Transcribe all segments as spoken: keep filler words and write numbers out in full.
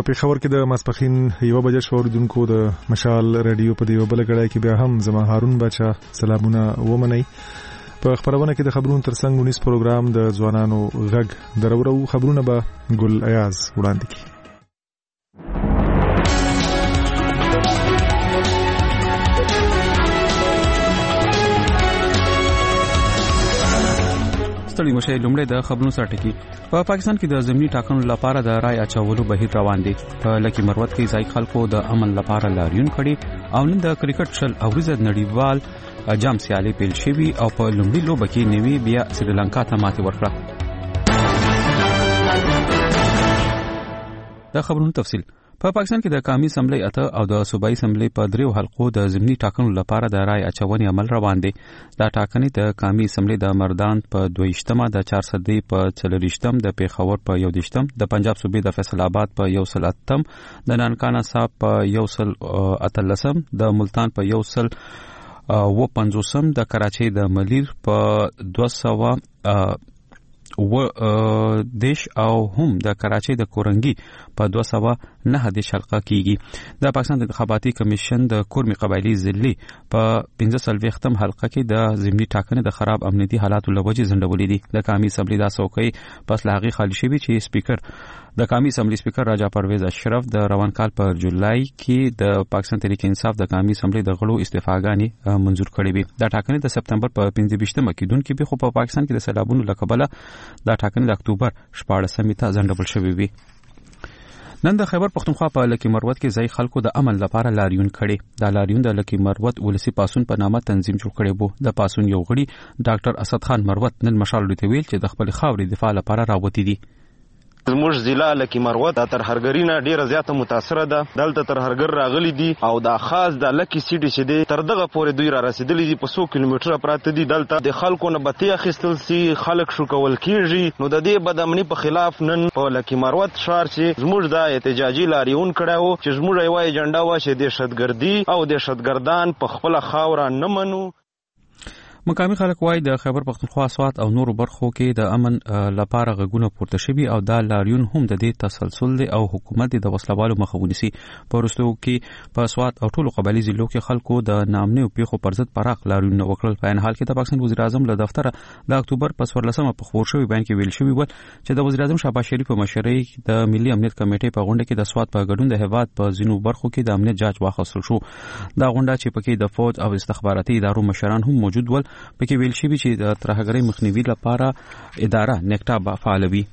په پیښور کې د ماسپخین یو بجې شو اوریدونکو د مشال رادیو په دیو بل غړای کې بیا هم زما هارون بچا سلامونه ومنئ. په خبرونه کې د خبرونو ترڅنګ ونیس پروګرام د ځوانانو غږ درورو خبرونه به ګل ایاز وړاندې کړي. ستړي مشه لومړی د خبرونو سره ټکی. په پاکستان کې د ضمني ټاکنو لپاره د رای اچولو بهیر روان دی. په لکی مروت کې ځای خلکو د امن لپاره لاریون کړي او نن د کرکټ شل اوریزه نړیوال جام سیالي پیل شوی او په لومړي لوبه کې نیوي بیا سریلانکا ته ماتې ورکړه. د خبرونو تفصیل. په پاکستان کې د قومي اسمبلی اته او د صوبایي اسمبلی په دریو حلقو د ضمني ټاکنو لپاره د رای اچونې عمل روان دی. دا ټاکنې د قومي اسمبلی د مردان په دویشتمه، د چارسدي په څلوریشتم، د پیښور په یودیشتم، د پنجاب صوبې د فیصل آباد په یو سل اتم، د نانکانا صاحب په یو سل اتلسم، د ملتان په یو سل و پنځوسم، د کراچۍ د ملیر په دوه سوه و دیش او هم د کراچۍ د کورنګي په دوه سوه نه دیش حلقه کیږي. د پاکستان د انتخاباتي کمیشن د کورمي قبایلی ضلع په پنځه څلوېښتم حلقه کې د ضمني ټاکنې د خراب امنیتي حالاتو له وجې ځنډولې دي. د قومي اسمبلی دا څوکۍ پس له هغې خالي شوې چې سپیکر د قومي اسمبلی سپیکر راجا پرویز اشرف د روان کال په جولای کې د پاکستان تحریک انصاف د قومي اسمبلی د غړو استعفاګانې منظور کړې وي. دا ټاکنې د سپتمبر په پنځه ویشتمه کېدونکې وي، خو په پاکستان کې د سیلابونو له کبله دا ټاکنې د اکتوبر شپاړسمې ته ځنډول شوې وي. نن د خیبر پختونخوا په لکی مروت کې ځای خلکو د امن لپاره لاریون کړي. دا لاریون د لکی مروت ولسی پاسون په نامه تنظیم جوړ کړي وو. د پاسون یو غړي ډاکټر اسد خان مروت نن مشال لري ویل چې د خپل خاورې دفاع لپاره راوتی دي. زموږ ضلع لکی مروت تر هرګرینا ډیره زیاته متاثره ده. دلته تر هرګر راغلي دي او دا خاص د لکی سیټي چې دی تر دغه پورې دوی را رسیدلي دي. په څو کیلومتره پراته دي. دلته د خلکو نه بتی اخیستل سي، خلک شو کول کیږي. نو د دې بدامني په خلاف نن په لکی مروت شهر چې زموږ د احتجاجي لاریون کړو چې زموږ یو ایجنډا و چې د دهشتګردي او دهشتګردان په خپل خاور نه منو. مقامي خلک وایي د خیبر پختونخوا سوات او نورو برخو کې د امن لپاره غږونه پورته شوي او دا لاریون هم د دې تسلسل دی او حکومت د وسلوالو مخه ونیسي. په وروستیو کې په سوات او ټولو قبایلي ضلعو کې خلکو د ناامنیو پیښو پر ضد پراخ لاریونونه وکړل. په عین حال کې د پاکستان وزیر اعظم له دفتره د اکتوبر په څوارلسمه په خپور شوي بیان کې ویل شوي ول چې د وزیر اعظم شهباز شریف په مشرۍ د ملي امنیت کمیټې په غونډه کې د سوات په ګډون د هیواد په ځینو برخو کې د امنیت جاج واخیستل شو. دا غونډه چې پکې د فوج او استخباراتي ادارو مشران هم موجود ول، پکې ویل شوي چې د ترهګرۍ مخنیوي لپاره اداره نیکټا فعال وي.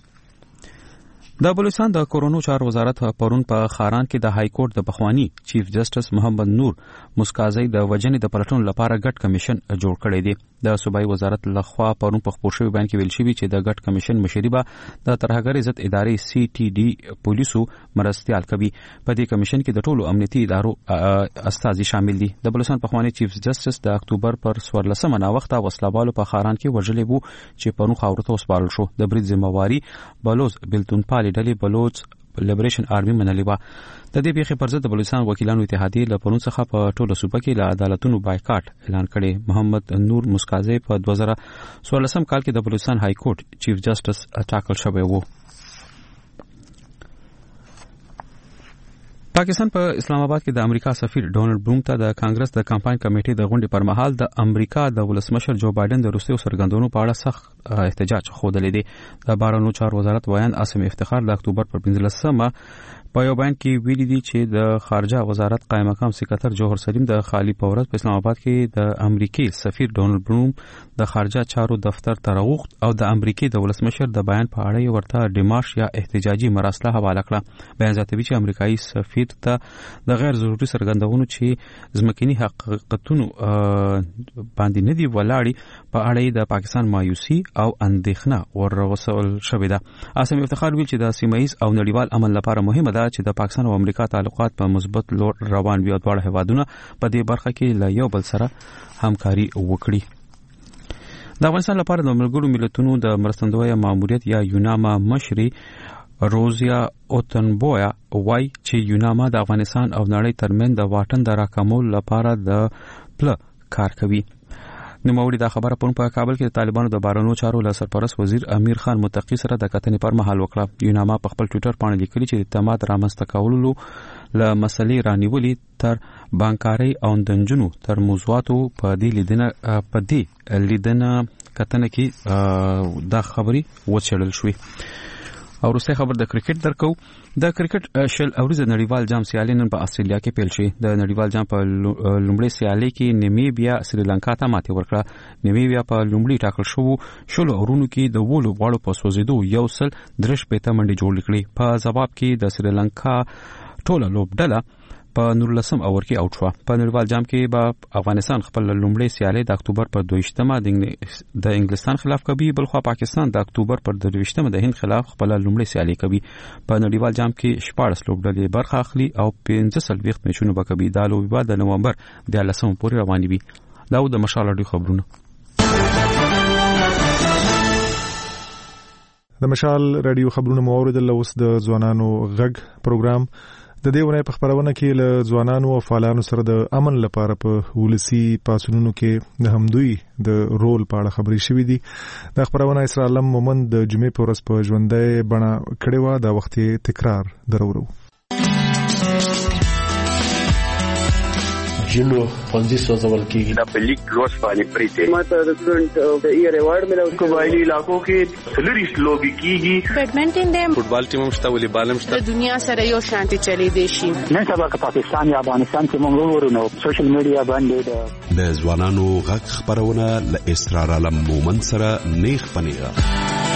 د بلوچستان د کورونو چارو وزارت پرون په خاران کې د های کورټ د پخوانی چیف جسټس محمد نور مسکازی د وجنې د پلټنو لپاره ګډ کمیشن جوړ کړی دی. د صوبایي وزارت لخوا پرون په خپور شوی بیان کې ویل شوی چې د ګډ کمیشن مشري به د ترهګرۍ ضد ادارې سی ټي ډي پولیسو مرستيال کوي. په دې کمیشن کې د ټولو امنیتي ادارو استازي شامل دي. د بلوچستان پخوانی چیف جسټس د اکتوبر پر څوارلسمه نا وخت وسلوالو په خاران کې وژلې وو چې پرون خاورو ته وسپارل شو. د برید ذمہواری بلوچ بلتون پالي ډلې بلوچ لیبریشن آرمي منلې وه. د دې پیښې پر ضد د بلوچستان وکیلانو اتحادیې له پرون څخه په ټوله صوبه کې له عدالتونو بایکاټ اعلان کړی. محمد نور مسکازی په دوه زره څوارلسم کال کې د بلوچستان های کورټ چیف جسټس ټاکل شوی وو. پاکستان په اسلام آباد کې د امریکا سفیر ډونلډ بروم ته د کانګرس د کمپاین کمیټې د غونډې پر مهال د امریکا د ولسمشر جو بایدن د روسیې سرګندونو په اړه سخت احتجاج خوندلې دي. د بهرنیو چارو وزارت ویان عاصم افتخار د اکتوبر پر پنځلسمه په یو بیان کې ویلي دي چې د خارجه وزارت قائم مقام سکرټر جوهر سلیم د خالی پورت په اسلام آباد کې د امریکای سفیر ډونلډ بروم د خارجه چارو دفتر ته راغوښت او د امریکای د ولسمشر د بیان په اړه ورته ډیمارش یا احتجاجي مراسله حواله کړه. بیان زیاتوي چې امریکایي سفیر ته د غیر ضروري سرګندونو چې ځمکني حقیقتونو باندې نه دی ولاړی په اړه د پاکستان مایوسي او اندېښنه ورسول شوې ده. عاصم افتخار ویل چې د سیمایي او نړیوال امن لپاره مهمه ده چې د پاکستان او امریکا تعلقات په مثبت لور روان وي او دواړه هیوادونه په دې برخه کې له یو بل سره همکاري وکړي. د افغانستان لپاره د ملګرو ملتونو د مرستندوی ماموریت یا یوناما مشري روزیا اوتنبویا وای چې یوناما د افغانستان او نړۍ ترمن د واټن د راکمولو لپاره د پله کار کوي. نوموړي دا خبره په کابل کې د طالبانو د بارنو چارو له سرپرست وزیر امیر خان متقی سره د کتنې پر مهال وکړه. یوناما په خپل ټوئیټر باندې لیکلي چې د اعتماد رامنځته کولو له مسلې رانیولې تر بانکاري او دنجونو تر موضوعاتو په دې لیدنه په دې لیدنه کتنه کې دا خبري وڅېړل شوې. او وروسته خبر د کرکټ درکو. د کرکټ شل اوریزه نړیوال جام سیالي نن په استرالیا کې پیل شي. د نړیوال جام په لومړي سیالي کې نیمیبیا سریلانکا ته ماتې ورکړه. نیمیبیا په لومړي ټاکل شو شلو اورونو کې د وولو غواړو په سوزیدو یو سل درش پېته منډي جوړ کړي. په جواب کې د سریلانکا ټوله لوبډله په نورلسم اور کې اوټ شو. په نړیوال جام کې به افغانستان خپل لومړی سیالي د اکتوبر پر دویشتمه د انګلستان خلاف کوي، بلخو پاکستان د اکتوبر پر درویشتمه د هند خلاف خپل لومړی سیالي کوي. په نړیوال جام کې شپږ لوبډلې برخه اخلي او پنځه سلويخت میچونه به کوي. دا لوبي به د نومبر د لسمه پورې روانې وي. دا د مشال اړیو خبرونه. د مشال رادیو خبرونه مو اوریدل. اوس د ځوانانو غږ پروګرام د دې ونه په خبرونه کې له ځوانانو او فعالانو سره د امن لپاره په ولسی پاسونو کې د همدوی د رول په اړه خبرې شوې دي. د خبرونه اسرا علم مومند د جمعې په ورځ په ژوندۍ بڼه کړې و. دا وخت تکرار درورو. جنو پنځه سوزول کېږي د پلیک روز باندې پریته ماته د سټوډنټ د ایئر ایوارډ ملو. قبایلی علاقو کې سلریست لوبي کیږي. بیډمنټن دیم فوټبال ټیم مشته ولې بالم شته. د دنیا سره یو شانتي چلی دی شي. نن سبا که پاکستان یا افغانستان کې موږ ورونو سوشل میډیا باندې د ځوانانو غږ خبرونه ل اسرار علم مومن سره نیخ پنیغه.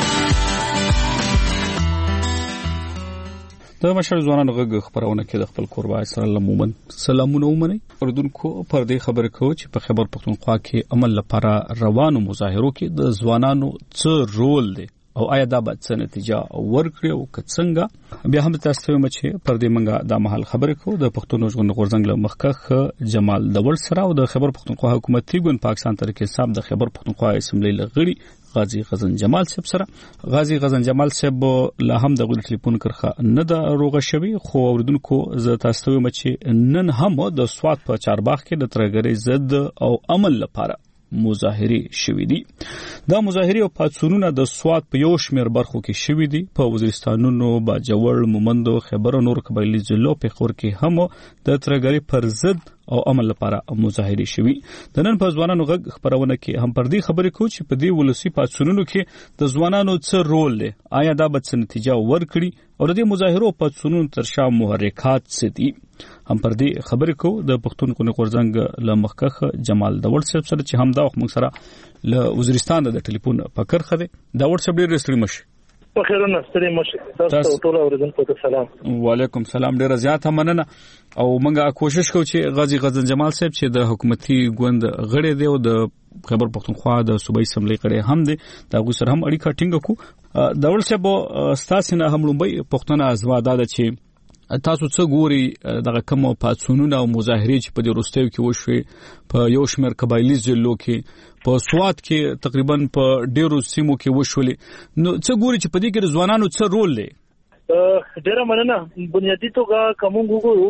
د مشر ځوانانو غږ خبرونه کې د خپل قربا اسرار علم مومن سلامونه ومني. اردوونکو پر دې خبره کوي چې په خیبر پختونخوا کې عمل لپاره روانو مظاهرو کې د ځوانانو څه رول دی او آیا دا به څه نتیجه ورکړي او څنګه. بیا هم تاسو ته مچې پر دې منګه د محل خبره کوي د پښتون ژوند غورځنګ له مخکخ جمال دول سره او د خیبر پختونخوا حکومتي ګوند پاکستان ترکیه صاحب د خیبر پختونخوا اسمبلی لغړي غازی غزن جمال صاحب سره. غازی غزن جمال صاحب له هم د غوډ ټلیفون کرخه نه د روغه شوی خو اوردونکو ز تاسو ته مچې نن هم د سواد په چارباغ کې د ترګری زد او عمل لپاره مظاهره شوې دي. دا مظاهره او پاتسونونه د سواد په یو شمېر برخو کې شوې دي. په وزیرستانونو باجوړ مومندو خیبر نور قبایلی ضلعو په خور کې هم د ترګری پر ضد او عمل لپاره مظاهره شوې. د نن په ځوانانو غږ خبرونه کې هم پر دې خبرې کوي چې په دې ولسی پاتسونونو کې د ځوانانو څه رول دی، آیا دا به څه نتیجه ورکړي او د دې مظاهرو پاتسونونو ترشا محرکات څه دي. هم پر دې خبرې کوو د پښتون غورځنګ له مخکخ جمال دول صاحب سره چې هم دا وخت موږ سره له وزیرستان د ټلیفون په کرخه دی. دا ور صاحب ډیر ستړي مشه. په خیرونه ستړي مشه. تاسو ټول اوریدونکو ته سلام. وعلیکم سلام. ډیر زیات مننه او موږ کوشش کوو چې غازی غزن جمال صاحب چې د حکومتي ګوند غړي دی او د خیبر پختونخوا د صوبایي اسمبلی غړي هم دی دا غو سره هم اړیکه ټینګ کو. دا ور صاحب ستاسو نه هم لومبي پښتنه ازواده ده چې تاسو څه ګوري دغه کوم پاتسونونه او مظاهره چې په دې وروستیو کې وشوي په یو شمېر قبایلی ضلعو کې په سواد کې تقریبا په ډیرو سیمو کې وشولې، نو څه ګوري چې په دې کې ځوانانو څه رول لري؟ ډیره مننه. بنیادی توګه کوم وګورو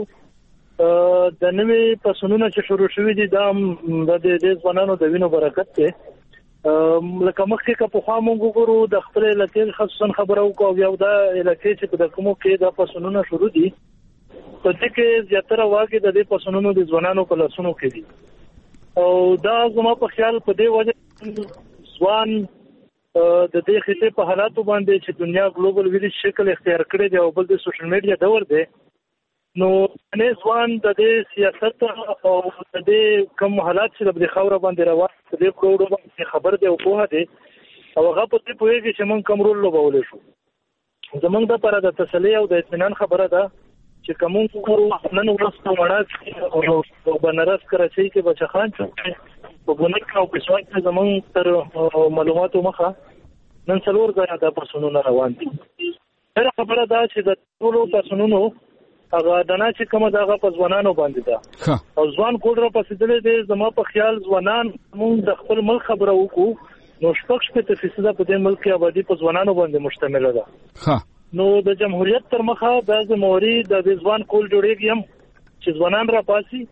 د نوې پاتسونونه چې شروع شوې دي دا د دې ځوانانو د وینو برکت دی. لکه مخکې که په خوا مونږ وګورو د خپل علاقې خصوصا خبره وکړو یو دا علاقې چې په د کومو کې دا پاتسونونه شروع دي په دې کې زیاتره واګي د دې پاتسونونو د ځوانانو په لاسونو کې دي او دا زما په خیال په دې وجه ځوان د دې خطې په حالاتو باندې چې دنیا ګلوبل ویلیج شکل اختیار کړی دی او بل د سوشل میډیا دور دی نو نه ځوان د دې سیاست او د دې کوم حالات چې د خاور باندې روان دي په اړه باندې خبر دی او په دې او هغه په دې پوهیږي چې مونږ کوم رول لوبول شو. زمونږ د لپاره د تسلی او د اطمینان خبره ده چې کوم څو نن ورځ وړاندې او بنارس کراچۍ کې بچخان چې په ګونګ او په سواد کې زمونږ تر معلوماتو مخه نن څلور ځای د پاسونو روان دي. دا خبره ده چې د ټولو پاسونو هغه دنا چې کومه دغه په ځوانانو باندې ده او ځوان کوډره پسې دلې دي. زما په خیال ځوانان موږ د خپل ملک خبره وکړو نو شپږ شپږ فیصد په دې ملک کې آبادی په ځوانانو باندې مشتمل ده. نو د جمهوریت تر مخه د زموري د ځوان کول جوړیږي هم چې ځوانان را پاسي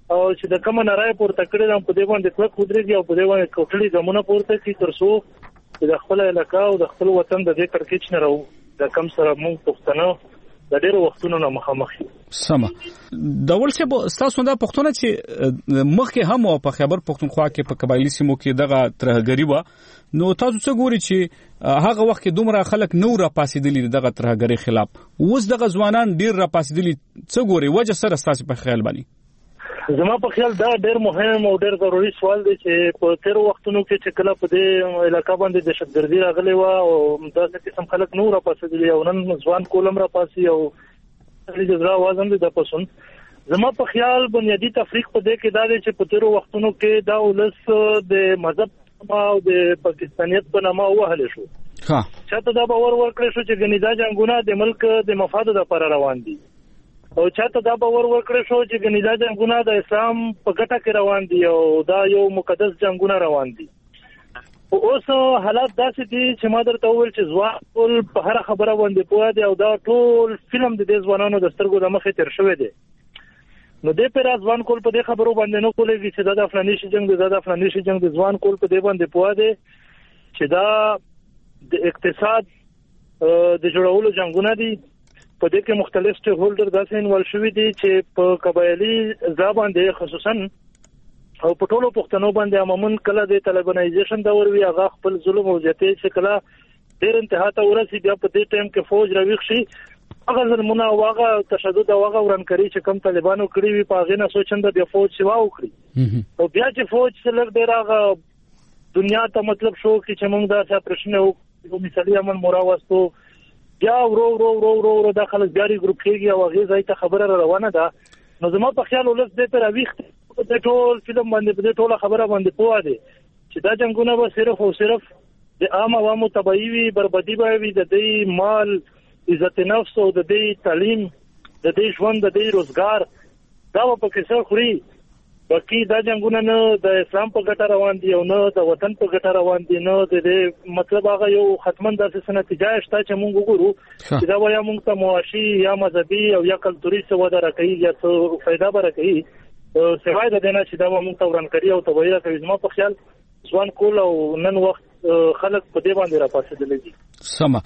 او چې د کوم نارای پورته کړی دا په دې باندې کلک ودرېږي او په دې باندې کوټړي ګمونه پورته کړي تر څو چې د خپل علاقه او د خپل وطن د دې کړکېچ نه راو د کم سره موږ پښتنو د ډېرو وختونو نه مخامخ یو. سمه د ول څه تاسو دا پښتون چې مخکې هم او په خیبر پښتونخوا کې په قبایلی سیمو کې دغه ترهګری و نو تاسو څه ګوري چې هغه وخت کې دومره خلک نو را پاسېدلی دغه ترهګری خلاف اوس دغه ځوانان ډیر را پاسېدلی څه ګوري وجه سره تاسو په خیال باندې؟ زما په خیال دا ډېر مهم او ډېر ضروري سوال دی چې په تیر وختونو کې چې کله په دې علاقې باندې د دهشتګردي راغلی و او داسې قسم خلک نو را پاسېدلی او نن ځوان کولم را پاسي او د زړه आवाज هم د پسون. زما په خیال بنیادی تفریق په دې کې دا دی چې په تیر وختونو کې دا ولس د مذهب او د پاکستانیت په نامه وهل شو. ها چاته دا باور ورکړی شو چې ګنې دا جنگونه د ملک د مفاد لپاره روان دي او چاته دا باور ورکړی شو چې ګنې دا جنگونه د اسلام په ګټه کې روان دي او دا یو مقدس جنگونه روان دي. اوس حالات داسې دي چې ما درته وویل چې ځوان ټول په هر خبره باندې پوه دي او دا ټول فلم د دې ځوانانو د سترګو د مخې تیر شوی دی. نو دې پر ځوان کول په دې خبرو باندې نه کولېږي چې دا د فلاني شي جنگ دی دا د فلاني شي جنگ دی. ځوان کول په دې باندې پوه دي چې دا د اقتصاد د جوړولو جنگونه دي. په دې کې مختلف سټیک هولډر داسې انوالو شوي دي چې په قبایلی ځای باندې خصوصا او په ټولو پښتنو باندې عموما کله د طالبانایزیشن دور وی هغه خپل ظلم او زیاتې چې کله ډېر انتها ته ورسي بیا په دې ټایم کې فوج راويخ شي هغه ظلمونه او هغه تشدد او هغه ورانکري چې کم طالبانو کړی وي په هغه نه سوچنده بیا فوج سیوا وکړي او بیا چې فوج سره ډېر هغه دنیا ته مطلب شو چې موږ دا څه پرشنه او مثالي امن مراوستو بیا ورو ورو ورو ورو د خلک بیا ګروپ کېږي او هغه ځای ته خبره روانه ده. نو زما په خیال ولس دې پر اويخت د ټول فلم باندې په ټوله خبره باندې پوه دي چې دا جنگونه به صرف او صرف د عام عوامو تبعی وي بربادي به وي د دې مال عزت نفس او د دې تعلیم د دې ژوند د دې روزګار دا په کې څه خوري باقي دا جنگونه نه د اسلام په ګټه روان دي او نه د وطن په ګټه روان دي نه د دې مطلب هغه یو ختمن داسې نتیجه شته چې موږ وګورو چې دا وایي موږ ته معاشي یا مذهبي او یا کلتوري څه وده راکړي یا څه فائدہ به راکړي سوای د دې نه چې دا موږ ته ورانکري او تبعیه کوي. زما په خیال ځوان کول او نن وخت خلک په دې باندې راپاسېدل دي. سمه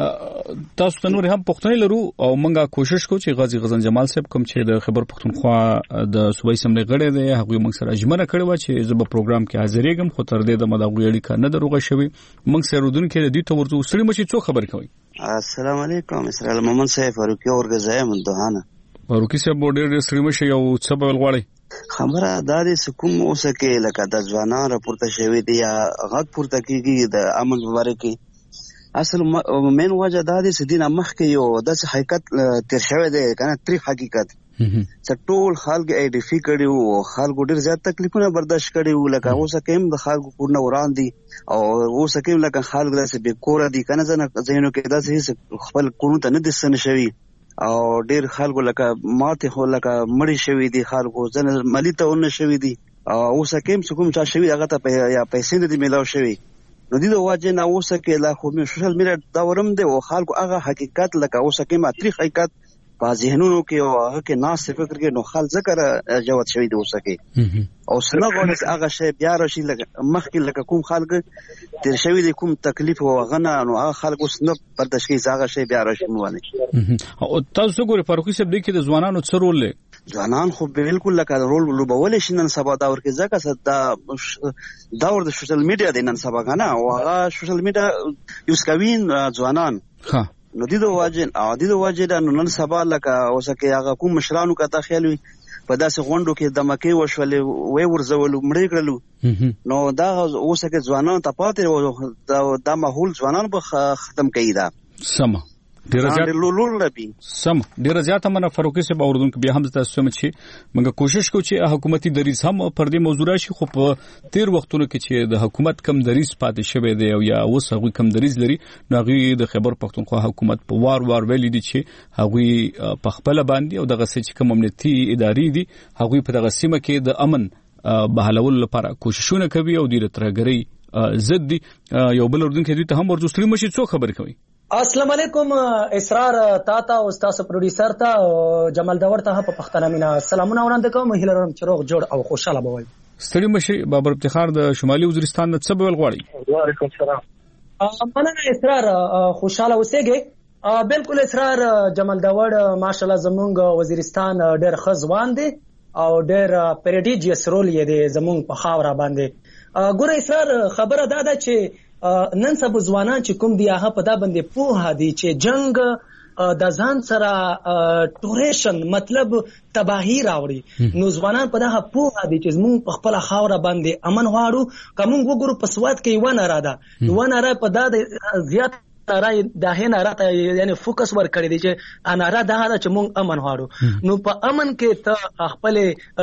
تاسو ته نور هم پښتني لرو او موږ کوشش کوو چې غازی غزن جمال صاحب کوم چې د خبر پښتونخوا د صوبایي سملې غړي دی هغه موږ سره اجمنه کړې و چې زه په پروګرام کې حاضرېږم خو تر دې د مداغوي اړیکه نه دروغه شوی موږ سره ودون کې د دې تورته سړي مشي څو خبر کوي. السلام علیکم اسرائیل محمد صاحب فاروقي اورګزای من دهانه فاروقي صاحب ډېر سړي مشي یو څه بل غواړي خبره دا دې سکوم اوسه کې لکه د ځوانان راپورته شوی دی یا غږ پورته کیږي د امن مبارکي اصل مین وجه دا دې سدين مخ کې یو د حقیقت تیر شوی دی کنه تری حقیقت ټول خلک ایډیفي کړي او خلکو ډیر زیات تکلیفونه برداشت کړي لکه اوسه کې د خلکو کورونه وران دي او اوسه کې لکه خلک داسې به کور دي کنه ځنه زینو کې داسې خپل کورونه ته نه دسن شوی او ډیر خلکو لکه ماته خو لکه مړی شوی دي خلکو ځنه ملي ته ونه شوی دي او اوسه کې څوک چا شوی هغه ته یا پیسې دې ملاو شوی نو دې د واجب نه اوسه کې لا خو مې سوشل میډیا دا ورم دی او خلکو هغه حقیقت لکه اوسه کې ماتري حقیقت په ذهنونو کې او هغه کې ناس فکر کې نو خل ذکر جواب شوی دی اوسه کې او سنه غوښنه هغه شی بیا راشي لکه مخکې لکه کوم خلک تیر شوی دی کوم تکلیف او غنه نو هغه خلکو سنه برداشت کوي هغه شی بیا راشي مونه او تاسو ګورئ فاروقي صاحب دې کې د ځوانانو څه رول لري ځوانان خو بالکل لکه رول لوبول شي نن سبا دا ورکه ځکه دا داور د سوشل میډیا د نن سبا غنا او هغه سوشل میډیا یوز کوي ځوانان ها نو دې د واجب عادي د واجب نو نن سبا لکه اوسه کې هغه کوم مشرانو کته خیال وي په داسې غونډو کې د مکه وشولې وې ورزول مړې کړلو نو دا اوسه کې ځوانان ته پاتې دا ماحول ځوانان په ختم کړي دا سم ډیر زیات سم ډیر زیات منه فاروقي صاحب اوردون کې بیا هم تاسو سم چې موږ کوشش کوو چې حکومتي دریز هم پر دې موضوع راشي خو په تیر وختونو کې چې د حکومت کم دریز پاتې شوی دی او یا اوس هغه کم دریز لري نو هغه د خبر پښتونخوا حکومت په وار وار ویلي دي چې هغه په خپل باندې او دغه څه کوم امنیتي ادارې دي هغه په دغه سیمه کې د امن بحالول لپاره کوششونه کوي او د ترهګرۍ ضد دي یو بل اردن کې دوی ته هم ورزستري مشي څو خبر کوي السلام علیکم اسرار تاتا او تاسو پروډوسر ته جمال داور ته په پښتنه مینا سلامونه وړاندې کوم هیله لرم چې روغ جوړ او خوشاله بوي. ستړي مشي بابر افتخار د شمالي وزیرستان د څه بول غواړي؟ وعلیکم السلام. مننه اسرار خوشاله اوسېږي. بالکل اسرار جمال داور ماشاءالله زمونږ وزیرستان ډېر خزوان دي او ډېر پریډیجیس رول یې دی زمونږ په خاوره باندې. ګوره اسرار خبره دا ده چې نن سبا ځوانان چې کوم دی هغه په دا باندې پوهه دي چې جنگ د ځان سره ټوریشن مطلب تباہی راوړي. نو ځوانان په دا پوهه دي چې موږ په خپل خاوره باندې امن غواړو. کوم وګورو په سواد کې و نه را ده و نه را په دا زیات نارای د هه نارا ته یعنی فوکس ور کړی دی چې نارا دا ده چې مونږ امن غواړو. نو په امن کې ته خپل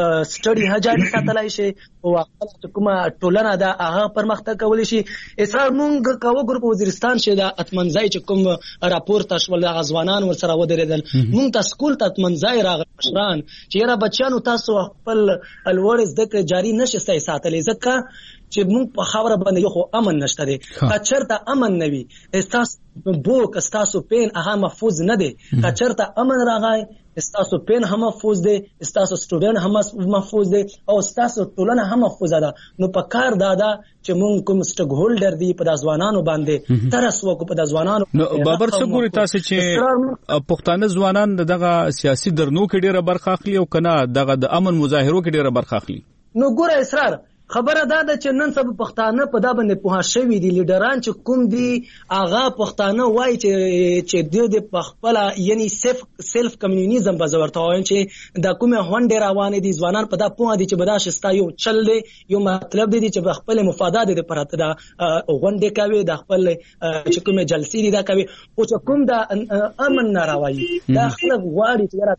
سټډي هجاري ساتلای شي او خپل کومه ټولنه دا هغه پرمختګ کولی شي. اسرار مونږ کوو ګروپ وزیرستان شه دا اتمنځای چې کوم راپور تاسو ول غزوانان ور سره ودرېدل مونږ تاسو سکول ته اتمنځای راغشران چې یاره بچیانو تاسو خپل الورز د جاری نشئ ساتلې ځکه چې موږ په خاوره باندې یو خو امن نشته دی. کچرته امن نوي استاسو بوک استاسو پین هغه محفوظ نه دی. کچرته امن راغی استاسو پین هم محفوظ دی استاسو سټوډنټ هم محفوظ دی او استاسو ټولنه هم محفوظ ده. نو په کار دادا چې موږ کوم سټیک هولډر دی په د ځوانانو باندې ترس وکړو په د ځوانانو. نو بابر څه ګوري تاسو چې پښتانه ځوانان دغه سیاسي درنو کې ډیره برخه اخلي او کنه دغه د امن مظاهرو کې ډیره برخه اخلي؟ نو ګوره اسرار خبره دا ده چې نن سبا پښتانه په دا باندې پوها شوی دي لیډران چې کوم دي اغا پښتانه وای چې چې د خپل یعنی سیلف سیلف کمیونیزم بزورته وای چې دا کومه هونډه روان دي ځوانان په دا پوها دي چې بداش ستا یو چل دی یو مطلب دی چې خپل مفادات دي پرته دا غونډه کوي د خپل چې کومه جلسې دي دا کوي او چې کوم دا امن ناراوي دا خلک غواړي چې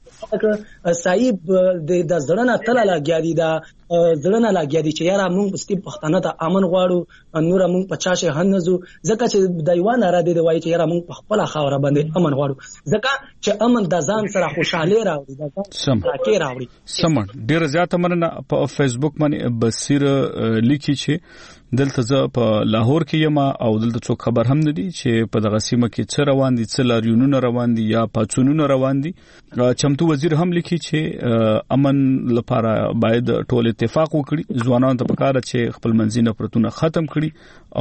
را صاحب د ځړنه تل لاګیا دي دا ځړنه لاګیا دي چې مونږ بستی پښتانه ته امن غواړو نور مونږ پچاشه هنځو ځکه چې دایوان را دي وای چې یاره مونږ په خپل خاوره باندې امن غواړو ځکه چې امن د ځان سره خوشاله راوړي د ځان راکې راوړي. سم ډیر زیاته مننه. په فیسبوک باندې بصیر لیکي چې دلته زه په لاهور کې یم او دلته څوک خبر هم نه دي چې په دغه سیمه کې څه روان دي څه لاریونونه روان دي یا پاتونونه روان دي. چمتو وزیر هم لیکي چې امن لپاره باید ټول اتفاق وکړي ځوانان ته پکاره چې خپل منځي نفرتونه ختم کړي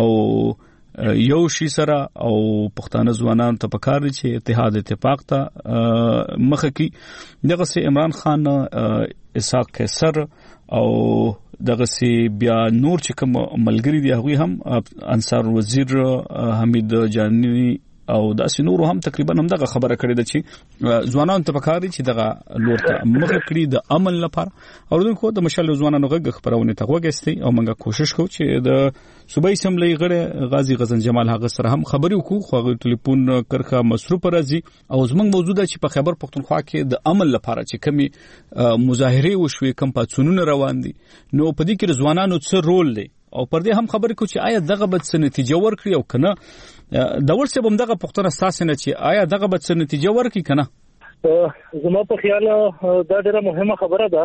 او یو شي سره او پښتانه ځوانان ته پکاره چې اتحاد اتفاق ته مخه کی. دغه سي عمران خان اسحاق قیصر او دغه سي بیا نور چې کوم ملګری دي هغه هم انصار وزیر حمید جانی او داسې نور هم تقریبا هم دغه خبره کړې ده چې ځوانان ته پکاري چې دغه لور ته مخه کړی د عمل لپاره او دغه د مشال ځوانانو غږ خبرونه ته وګستي او موږ کوشش کوو چې د صوبایي اسمبلی غړي غازی غزن جمال هغه سره هم خبرې وکړو خو هغه ټلیفون کرخه مصروف راځي او زموږ موجوده چې په خیبر پختونخوا کې د عمل لپاره چې کمی مظاهره وشوي کم پاتونونه روان دي نو په دې کې ځوانانو څه رول دی او پر دې هم خبرې کو چې آیا دغه بد څه نتیجه ورکړي او کنه دا ورسې بم دغه پښتنه اساس نه چې آیا دغه بد څه نتیجه ورکړي کنه. زما په خیال دا ډېره مهمه خبره ده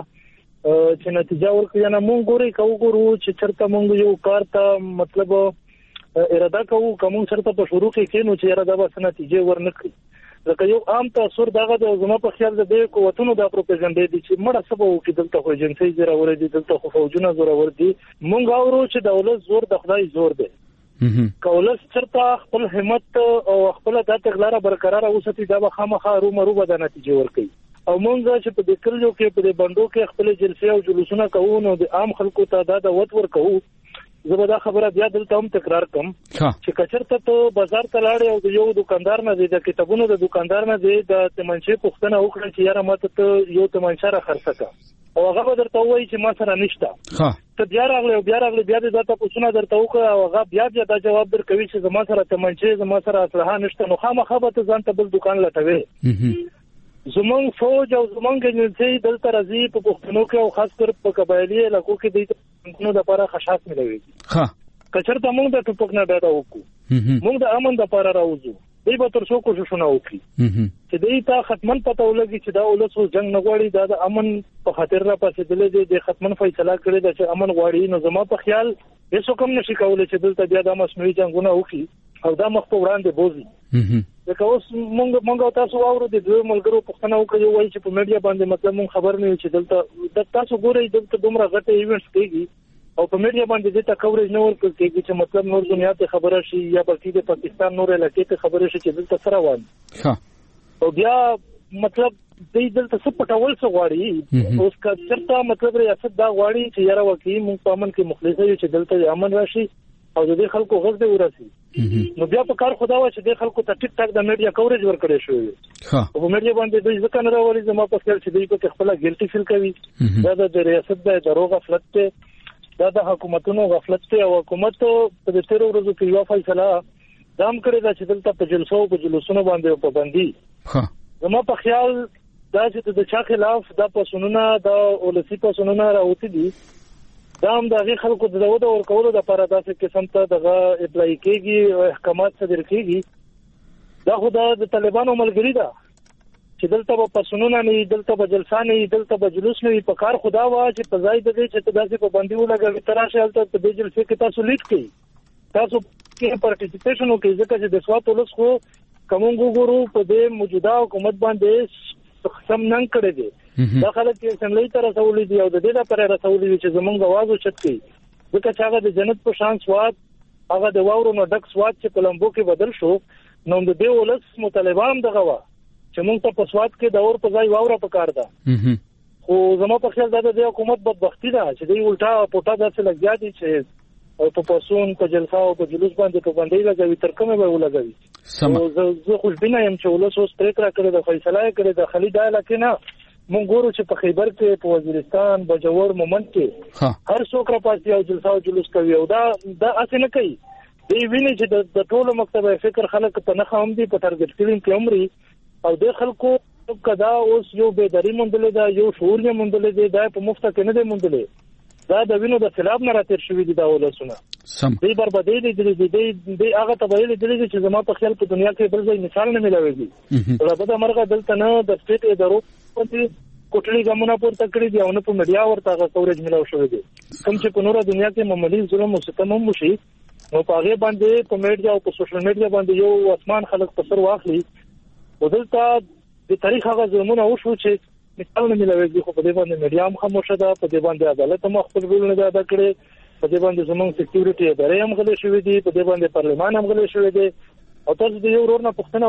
چې نتیجه ورکړي نه مونږ ګوري کوو ګورو چې چرته مونږ یو کار ته مطلب اراده کوو کوم چرته په شروع کې کینو چې اراده به نتیجه ورنکړي لکه یو عام تاثر دغه د زما په خیال د دې قوتونو د پروپاګاندا دي چې مړه سبا کې دلته خو ایجنسي زره ور دي دلته خو فوجونه زره ور دي مونږ اورو چې دولت زور د خدای زور دی کولس چرته خپل همت او خپل د تغلاره برقرار اوساتي دا به خامخا رو مرو به د نتیجه ورکړي او مونږ چې په دې کلو کې په دې بندو کې خپل جلسې او جلوسونه کوو نو د عام خلکو ته دا د وټ ور کوو زه دا خبره بیا دلته هم تکرار کوم چې کچرته ته بازار ته لاړې او یو دکاندار نه دی د کتابونو د دکاندار نه دی د تمنچې پوښتنه وکړه چې یاره ماته ته یو تمنچه را خرڅه او هغه به درته وایي چې ما سره نشته ته بیا راغلی او بیا راغلی بیا دې دا تاسو درته وکړه او هغه بیا بیا دا جواب درکوي چې زما سره تمنچې زما سره اسلحه نشته نو خامخا به ته ځان ته بل دکان لټوي. زمونږ فوج او زمونږ ایجنسي دلته راځي په پښتنو کې او خاص کر په قبایلی علاقو کې د پښتنو لپاره خشاک ملوي. ها کچرته موږ د ټوپک نه ډاډه وکړو موږ د امن لپاره راوځو دوی به تر څو کوششونه وکړي چې دوی ته ختمن پته ولګي چې دا ولس جنگ نه غواړي دا د امن په خاطر را پاسېدلې دي د ختمن فیصله کړې ده چې امن غواړي نو زما په خیال هیڅ کوم نشي کولای چې دلته بیا د مصنوعي جنگونه وکړي او دا مخ په وړاندې بوزي لکه اوس مونږ مونږ تاسو واورو د دوه ملګرو پښتنه وکړو وایي چې په میډیا باندې مطلب مونږ خبر نه یو چې دلته د تاسو ګورئ دلته دومره غټه ایونټس کېږي او په میډیا باندې د تا کوریج نه ورکول کېږي چې مطلب نور دنیا ته خبره شي یا بلکې د پاکستان نور علاقې ته خبره شي چې دلته سره وایي ها او بیا مطلب د دلته څه پټول څه غواړي اوس کا چرته مطلب ریاست دا غواړي چې یاره وکي مونږ په امن کې مخلص یو چې دلته امن راشي او د دې خلکو غږ دې ورسي نو بیا په کار خدا وا چې د خلکو ته ټیک ټاک د میډیا کوریج ورکړي شوی ها په میډیا باندې دوی ځکه نه راوړي زما په خیال چې دوی په خپل ګلټي فیل کوي دا د ریاست د ادارو غفلت ته دا د حکومتونو غفلت ته او حکومت په دې تیر ورځو کې یو فیصله دام کړی دا چې دلته په جلسو په جلوسونو باندې پابندي ها زما په خیال دا چې د چا خلاف دا پسونونه دا ولسی پسونونه راوتی دي دا هم د هغې خلکو د دعوت ورکولو دپاره داسې قسم ته دغه اپلای کېږي او احکامات صدر کېږي دا خو د طالبانو ملګري ده چې دلته به پسونونه نه وي دلته به جلسه نه وي دلته به جلوس نه وي په کار خو دا وه چې په ځای د دې چې ته داسې پابندي ولګوې ته راشئ هلته په دې جلسې کې تاسو لیډ کوئ تاسو کې پارټیسپیشن وکړئ ځکه چې د سوات ولس خو که مونږ وګورو په دې موجوده حکومت باندې سم ننګ کړی دی دا خلک چې اسمبلۍ ته رسولي دي او د دې لپاره رسولي دي چې زمونږ اواز اوچت کړي ځکه چې هغه د جنت په شان سواد هغه د واورو نه ډک سواد چې په لمبو کې بدل شو نو د دې ولس مطالبه هم دغه وه چې مونږ ته په سواد کې د اور په ځای واوره پکار ده خو زما په خیال دا د حکومت بدبختي ده چې دوی الټا پوټا داسې لګیا دي چې او په پاسون په جلسه او په جلوس باندې په باندې لګوي تر کومه به ولګوي او زه خوشبینه یم چې ولس اوس پریکړه کړې ده فیصله یې کړې ده خالي دا علاقې نه مونږ ګورو چې په خیبر کې په وزیرستان بجور مومند کې هر څوک راپاسي او جلسه او جلوس کوي او دا دا اسې نه کوي دی ویني چې د ټولو مکتبه فکر خلک په نخ هم دي په ټارګټ کلین کې عمري او د خلکو کدا اوس یو بیداری مونډلې ده یو شعور یې مونډلې دی دا په مفته کې نه دی مونډلې دا د وینو د خلاف نه راتیر شوی دي دا ولسونه سم دی بربادي دي دي دي دي هغه ته ویل دي چې زما په خیال په دنیا کې بل ځای مثال نه ملاويږي دا به مرګه دلته نه د سټیټ ادارو په کوټلي ګمونه پورته کړی دی او نه په میډیا ورته کوریج ملاو شوی دی کوم چې په نوره دنیا کې معمولی ظلم او ستم هم وشي نو په هغه باندې په میډیا او په سوشل میډیا باندې یو اسمان خلک په سر واخلي ودلته د تاریخ هغه ظلمونه وشو چې مثال نه ملوي خو په دې باندې میډیا هم خاموشه ده په دې باندې عدالت هم خپل رول نه ادا کړي په دې باندې زموږ سکیورټي ادارې هم غلې شوې دي په دې باندې پارلمان هم غلې شوې دي او تاسو د یو ورور نه پوښتنه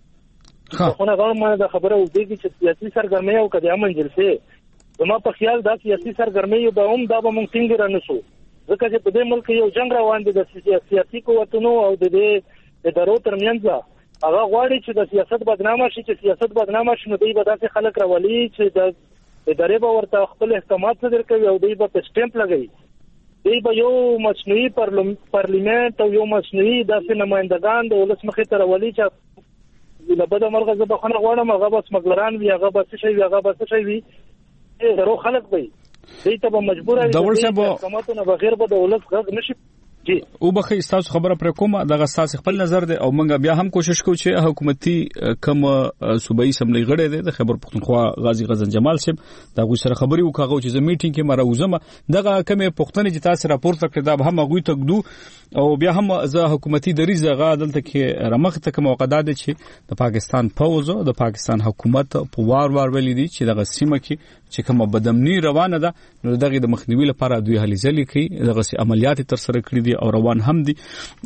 وکړه خو نه غواړم دا خبره وکړي چې سیاسي سرګرمي او کدي امن جلسه زما په خیال دا سیاسي سرګرمي به هم دا به مونږ څنګه رانسو ځکه چې په دې ملک یو جنگ روان دی د سیاسي قوتونو او د دې ادارو ترمنځ هغه غواړي چې د سیاست بدنامه شي چې سیاست بدنامه شي نو دوی به داسې خلک راولي چې د ادارې به ورته خپل احکامات صدر کوي او دوی به په سټمپ لګوي دوی به یو مصنوعي پارلیمنت او یو مصنوعي داسې نمایندګان د ولس مخې ته راولي چې له بده مرغه زه بخښنه غواړم هغه به سمګلران وي هغه به څه شی وي هغه به څه شی وي ادارو خلک به دوی ته به مجبوره وي د احکاماتو نه بغیر به د ولس غږ نشي جی او بخې تاسو خبره پر کومه دغه تاسو خپل نظر دی او موږ بیا هم کوشش کوو چې حکومتي کوم صوبایي سملې غړي دي د خیبر پښتونخوا غازی غزن جمال صاحب دا غو سره خبري وکاغو چې زه میټینګ کې مروزم دغه کومه پښتنې چې تاسو راپورته کړی دا هم غوي تکدو او بیا هم زه حکومتي دریزه غا دلته کې رمخ ته کوم وقدا دي چې د پاکستان فوز او د پاکستان حکومت په وار وار ویلي دي چې دغه سیمه کې چې کوم بدامنی روانه ده نو دغه د مخنیوي لپاره دوی هلي ځلې کوي دغه سي عملیات تر سره کړی دي او روان هم دي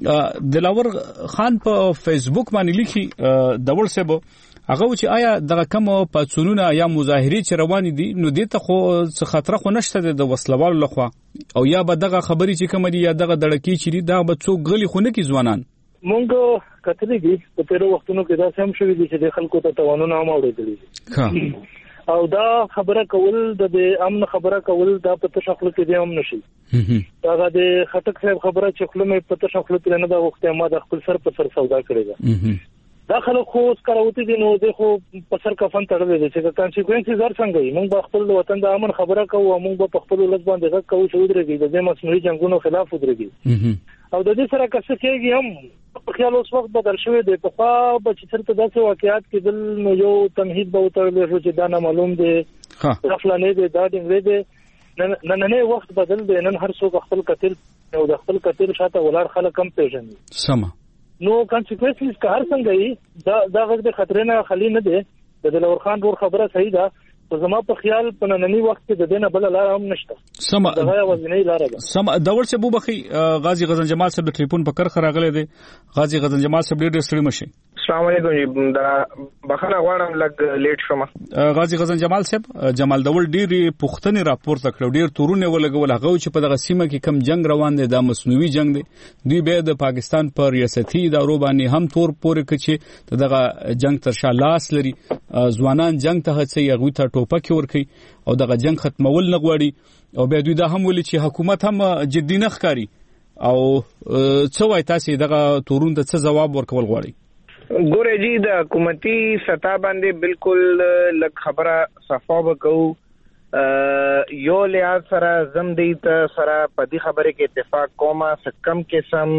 دلاور خان په فیسبوک باندې لیکي دول سبو هغه چې آیا دغه کوم پاتونونه یا مظاهري چې روان دي نو دته خو څه خطر خو نشته د وسلوال لخوا او یا به دغه خبري چې کوم دي یا دغه دړکی چې دا به څوک غلي خونه کې ځوانان مونږ کتلې دي په تیر وختونو کې دا سم شوې دي چې د خلکو ته توانونه هم اورېدلې او دا خبره کول د امن خبره کول دا په تشخص کې دی هم نشي دا د خټک صاحب خبره چې خلمه په تشخص کې نه دا وخت ما د خپل سر په سر سودا کړی دا دا خلک خو اوس کاروتی دي نو د خو په سر کفن تړلې دي چې کانسیکوینسز زر څنګه وي موږ خپل وطن د امن خبره کوو موږ په خپل ولس باندې غږ کوو چې ودرېږي د مصنوعي جنگونو خلاف ودرېږي او د دې سره کڅ کېږي هم په خیال اوس وخت بدل شوی دی په خوا به چې چرته داسې واقعیات کېدل نو یو تمهید به وتړل شو چې دا نه معلوم دی فلانې دی دا ډینګ دی نن نه وخت بدل دی نن هر څوک خپل قتل او د خپل قتل شاته ولاړ خلک کم پیژني سم نو کانسیکوئنسز که هر څنګه وي دا دا غږ د خطر نه خالي نه دی. د دلور خان ور خبره صحیح ده، خو زما په خیال په نننی وخت کې د دینه بل لار هم نشته. سم دا یو وزنی لار ده. سم داور چې بو بخي غازی غزن جمال صاحب د ټلیفون په کرخه راغلی دی. غازی غزن جمال صاحب ډیر ستړي مشي. السلام علیکم. دا بخنه غواړم لګ لیټ شوم. غازی غزن جمال صاحب جمال داول ډیر پښتني راپورته کړو، ډیر تورونه ولګول هغه چې په دغه سیمه کې کم جنگ روان دی، دا مصنوعي جنگ دی. دوی به د پاکستان پر ریاستي ادارو باندې هم تور پورې کچې دغه جنگ تر شا لاس لري. ځوانان جنگ ته هڅي هغه ته ټوپک ورکي او دغه جنگ ختمول نه غواړي، او بیا دوی دا هم ولي چې حکومت هم جدي نه ښکاري. او څه وای تاسو دغه تورون ته څه جواب ورکول غواړي؟ ګوره جی د حکومتي سطح باندې بالکل لږ خبره صفا وکړو. یو لحاظ سره زم دی ته سره په دې خبره کې اتفاق کومه کم قسم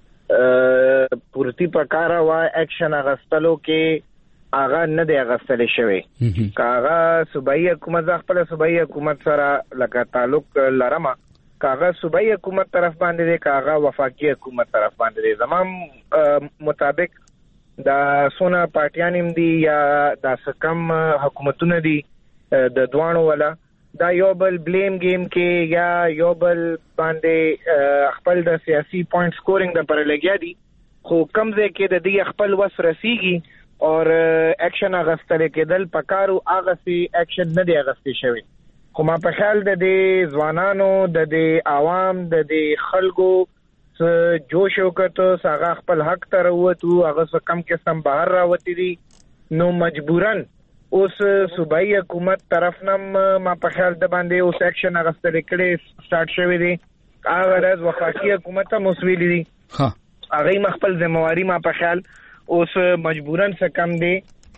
پورتی پکاره وا اکشن اغستلو کې هغه نه دی اغستل شوی. کاغه صوبایي حکومت خپل صوبایي حکومت سره لکه تعلق لرمه، کاغه صوبایي حکومت طرف باندې دی، کاغه وفاقي حکومت طرف باندې دی. زمام مطابق دا سونه پارټیان هم دي یا دا سکم حکومتونه دي د دوانو ولا دا یو بل بلیم گیم کې یا یو بل باندې خپل د سیاسي پوینټ سکورینګ د پر لګیا دي، خو کم ځای کې د دې خپل وس رسیږي اور اکشن اغستل کېدل پکارو هغه سي اکشن نه دی اغستې شوی. خو ما په خیال د دې ځوانانو د دې عوام د دې خلکو جوش وکړو هغه خپل حق ته وروتو، هغه کم قسم بهر راوتی دي. نو مجبورن اوس صوبایي حکومت طرف نم ما په خیال د باندې اوس اکشن اغستل کړي سٹارټ شوی دی. هغه راز وفاقي حکومت هم مسویل دي، هغه خپل ذمہواری ما په خیال اوس مجبورن څه کم دی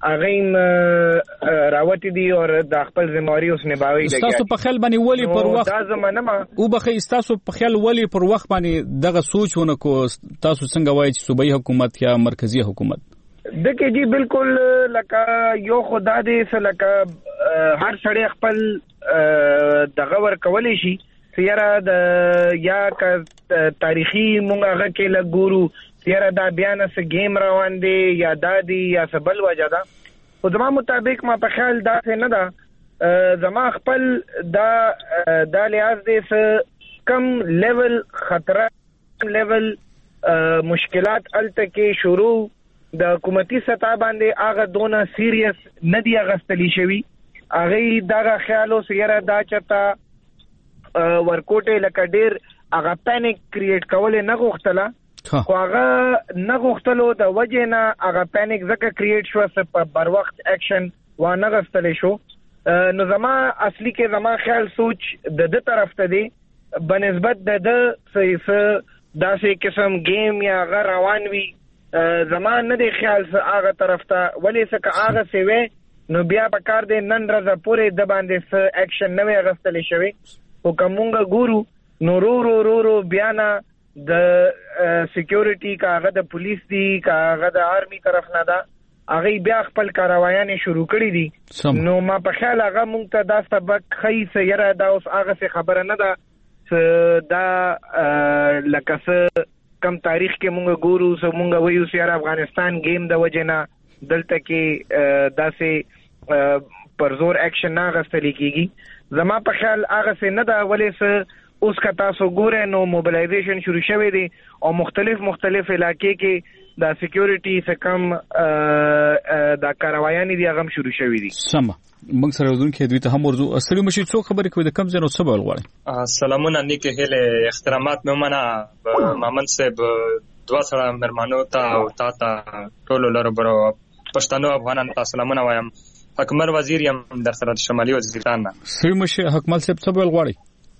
هغه راوتی دي او د خپل ذمہواری اوس نباوي لګي. تاسو په خیال باندې ولی پر وخت دا زمانه ما او بخې تاسو په خیال ولی پر وخت باندې دغه سوچونه کو تاسو څنګه وایي چې صوبایي حکومت یا مرکزی حکومت دغه جی بالکل لکه یو خدا دې سره لکه هر سړی خپل دغه ور کولې شي سیاره د یا ک تاریخي مونږه کې لګورو سیاره دا بیان سه گیم روان دی یا دادی یا سبل وجه ده. خو زما مطابق ما په خیال دا څه نه ده. زما خپل دا دا لحاظ دی سه کم لیول خطر لیول مشکلات الته کې شروع د حکومتي سطح باندې هغه دونه سیریس نه دی غستلی شوی. هغه دا خیالو سیاره دا چتا ورکوټه لکه ډیر هغه پینیک کریټ کول نه غوښتله، خو هغه نه غوښتلو د وجه نه هغه پینیک ځکه کریټ شو چې په بر وخت اکشن و نه غستل شو. نو زما اصلي کې زما خیال سوچ د دې طرف ته دی بنسبت د د داسې قسم گیم یا غیر روان وي. زما نه دی خیال هغه طرف ته ولې څه هغه سوي نو بیا په کار دی نن ورځ پورې د باندې څه اکشن نه وي غستل شوی. او کومګه ګورو نو رو رو رو رو بیانا د سکیورټي کاغه د پولیس دی کاغه د آرمی طرف نه دا هغه بیا خپل کاروایانه شروع کړی دي. نو ما په خیال هغه مونږ ته دا سبق خی سره دا اوس هغه څه خبره نه ده دا لکه څه کم تاریخ کې مونږ ګورو سو مونږ وایو چې افغانستان گیم د وجنه دلته کې داسې پر زور اکشن نه غستل کیږي. زما په خیال هغه څه نه ده ولې څه اوس کا تاسو ګوره نو موبلایزیشن شروع شوی دی او مختلف مختلف علاقې کې د سکیورټي څخه د کاروایانې دی هغه شروع شوی دی. سم موږ سره ودون کې دوی ته هم ورزو اصلي مشي څو خبرې کوي د کم زنو څه بول غواړي. سلامونه نیکه هله احترامات مې منه مامن صاحب دوا سره مرمانو ته او تا ته ټول لره برو پښتنو افغانانو ته سلامونه وایم. حکمر وزیر یم در سره شمالي وزیرستان نه. سړي مشي حکمل صاحب څه بول غواړي.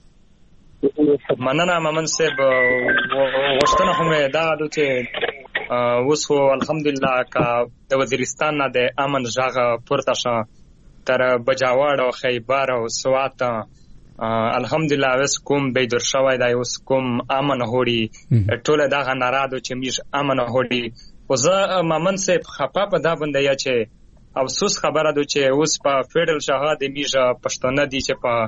مننه مامن صاحب وشتنه هم دا د چې اوس الحمدلله کا د وزیرستان نه د امن ژغه پورته شو تر بجاوړ او خیبر او سوات الحمدلله اوس کوم به در شوی دا اوس کوم امن هوړي ټوله دا غنارادو چې میش امن هوړي. او زه مامن صاحب خپه په دا باندې یا چې افسوس خبره ده چې اوس په فدرال شهاد میجا پښتون دي چې په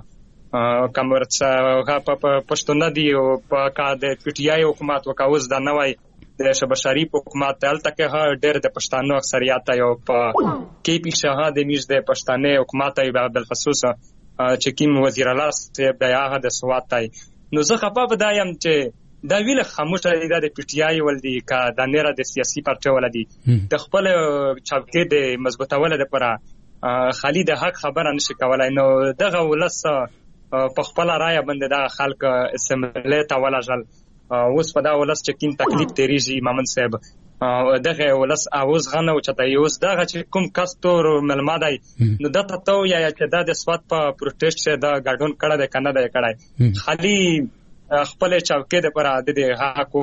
کمرڅه په پښتون دي او په کا د پی ټی آی حکومت وکاوز د نوای د شهباز شریف حکومت دلته کې ډېر د پښتنو اکثریت یو په کې پیښه د میش د پښتنې حکومت ای بالخصوص چې کوم وزیر اعلی صاحب د هغه د سواد تای نو زه خپه بدایم چې دا ویل خاموشه دي د پی ټی آی ولدي کا د نړۍ د سیاسي پارټي ولدي د خپل چوکۍ د مضبوطولو لپاره خالی د حق خبره نشي کولای نو دغه ولس په خپل رائے باندې د خلک اسمبلی ته ولجل اوس په دا ولس چې کوم تکلیف تیریږي مامن صاحب دغه ولس اوس غنه او چته اوس دغه چې کوم کستور ملمادای نو دته تو یا چې د سواد په پروټیسټ شه د ګډون کړه د کنه د کړای خالی خپل چوکۍ د پر عادت حق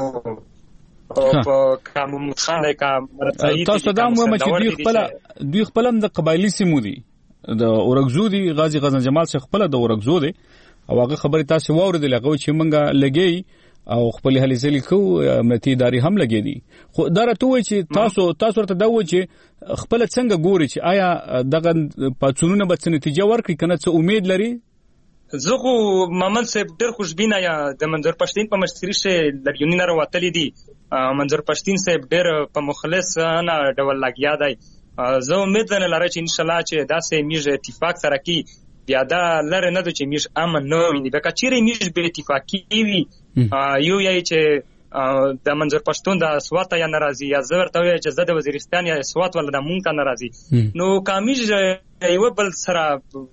او په کوم مخانه کا تاسو دا مو چې دوی خپل دوی خپلم د قبایلی سیمو دي د اورګزو دي غازی غزن جمال څخه خپل د اورګزو دي او هغه خبره تاسو واوریدل هغه چې مونږه لګي او خپل هلي ځلی کو امنیتي اداري هم لګي دي خو دا راته وای چې تاسو تاسو ورته دا وای چې خپل څنګه ګوري چې آیا دغه پاتونونه به څه نتیجه ورکړي کنه څه امید لري زغو محمد صاحب ډېر خوشبینه یا د منظور پښتين په مشري شه لګونی نه وروتلی دي منظور پښتين صاحب ډېر په مخلص نه ډول لګیا دی زه امید لرم چې ان شاء الله چې داسې میږي اتفاق سره کی بیا دا لره نه د چې میش امن نو ویني به کچېره میش به اتفاقی وي یو یی چې د منظور پښتون د سوات یا ناراضي یا زورته وي چې د وزیرستان یا سوات ول د مونږ ناراضي نو کامیج یو بل سره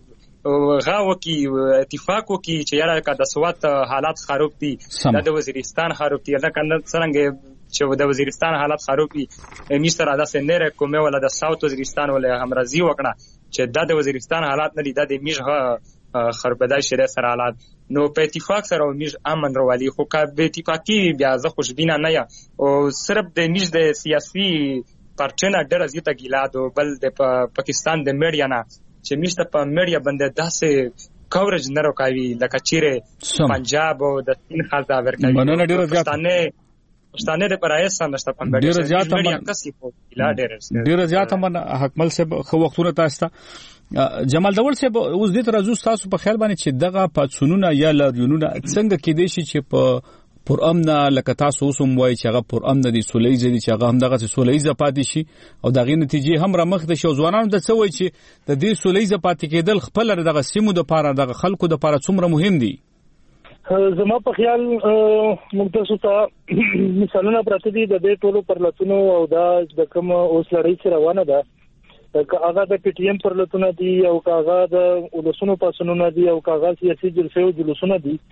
غاو کی اتفاق کی چې یاره کا د سوات حالات خراب دي د وزیرستان خراب دي دا کنه څنګه چې د وزیرستان حالات خراب دي میستر ادا سنره کومه ولا د ساوث وزیرستان ولا همرازي وکړه چې د وزیرستان حالات نه دي د میژه خربدای شری سره حالات نو په اتفاق سره میژ امن روالي خو کا به اتفاقی بیا زه خوشبینه نه یا او صرف د میژ د سیاسي پارټنر ډېر زیاته ګیلادو بل د پاکستان د میډیا نه چې میشته په میډیا باندې داسې کورج نه راکوي لکه چیرې پنجاب او د سین خاصه ورکوي مننه ډیره زیاته پښتانه د پرایس نشته په ډیره زیاته میډیا کسي په لا ډیره ډیره زیاته من حکمل صاحب خو وختونه تاسو ته جمال دول صاحب اوس دې تر ازو تاسو په خیال باندې چې دغه پاتسونونه یا لاریونونه څنګه کې دي چې په پر امن لکه تاسو اوسم وای چې هغه پر امن دي سولېز دي چې هغه هم دغه سولېز پاتې شي او دغه نتیجې هم را مخ د شو ځوانانو د څه وای چې د دې سولېز پاتې کېدل خپل دغه سیمو د پاره دغه خلکو د پاره څومره مهم دي زما په خیال موږ تاسو ته مثالونه پراته دي د دې ټولو پرلتونو او دا د کوم اوس لړۍ چې روانه ده کاغه د پی ټی ایم پرلتونه دي او کاغه د ولسونو پاسونو دي او کاغه سیاسي جلسې او جلوسونه دي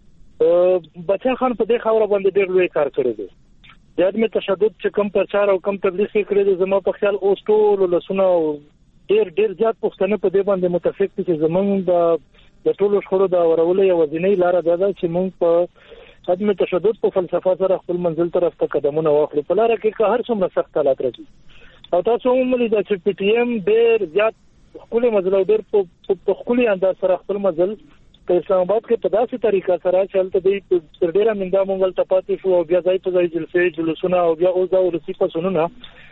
بچا خان په دې خاور باندې ډېر لوی کار کړی دی د ادمه تشدد چې کم پرچار او کم تبلیغ کړی دی زما په خیال اوس ټول ولسونه ډېر ډېر زیات پښتنه په دې باندې متفق دي چې زمونږ د د ټولو شخړو د اورولې یو ځینې لار ده چې موږ په ادمه تشدد په فلسفه سره خپل منزل طرف ته قدمونه واخلو په لار کې که هر څومره سخت حالات راځي او تاسو هم لیدل چې پی ټی ایم ډېر زیات خپل مزل او ډېر په خپل انداز سره خپل مزل په اسلام آباد کې په داسې طریقه سره چلته دی تر ډیره مندا مونږل تپاتې شو او بیا ځای په ځای جلسې جلوسونه او بیا اوس دا ورسې پسونه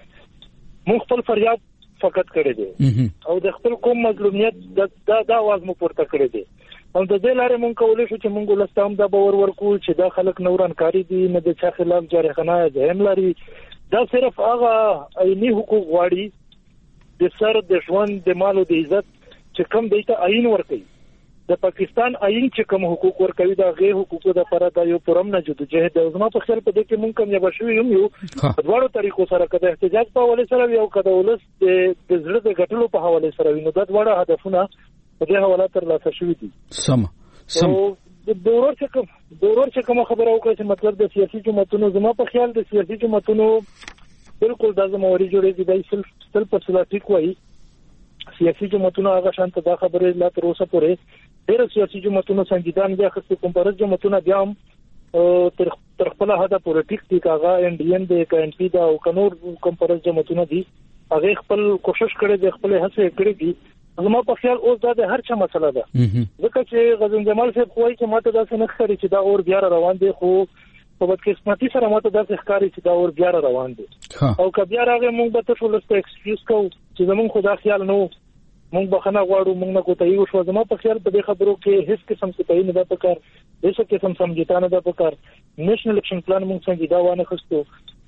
مونږ خپل فریاد فقط کړی دی او د خپل قوم مظلومیت دا دا आवाज مو پورته کړی دی او د دې لارې مونږ کولای شو چې مونږ ولستام دا باور ورکو چې دا خلک نوران کاری دي نه د چا خلاف جارحانه ځهم لري دا صرف هغه عیني حقوق غواړي د سر د ژوند د مال او د عزت چې کوم دیته عین ورکړي د پاکستان عین چې کوم حقوق ورکوي دا غیر حقوقو د لپاره دا یو پرم نه جدوجہد د زما په خیال په دې کې مونږ کوم یو شوی یم یو په دواړو طریقو سره کده احتجاج په حواله سره یو کده ولس د زړه د غټلو په حواله سره وینو دا دواړه هدفونه په دې حواله تر لاسه شوی دي سم سم د دورور چې کوم دورور چې کوم خبره وکړه چې مطلب د سیاسي جماعتونو زما په خیال د سیاسي جماعتونو بالکل د زموري جوړې دي د سل په سلاتیک وایي سیاسي جماعتونو هغه شانت دا خبره لا تر اوسه پورې ډېر سیاسي جماعتونو سنجیدان بیا خصوصي کومپارس جماعتونو بیا هم تر تر خپل هدا پولیټیک دي کاغه ان ډي ان د کان پی دا او کنور کومپارس جماعتونو دي هغه خپل کوشش کړي د خپل هڅه کړي دي زما په خیال اوس دا د هر چا مسله ده ځکه چې غزن جمال صاحب خوای چې ماته دا څنګه ښکاري چې دا اور بیا روان دي خو په بدقسمتي سره ماته دا ښکاري چې دا اور بیا روان دي او که بیا راغی مونږ به ته ټول ست ایکسکیوز کوو چې زمونږ خدا خیال نو مونږ بخنه غواړو مونږ نه کوتای وشو زما په خیال په دې خبرو کې هیڅ قسم څه پېښ نه ده پکار هیڅ قسم سمجھتا نه ده پکار نېشنل اکشن پلان مونږ څنګه دا وانه خستو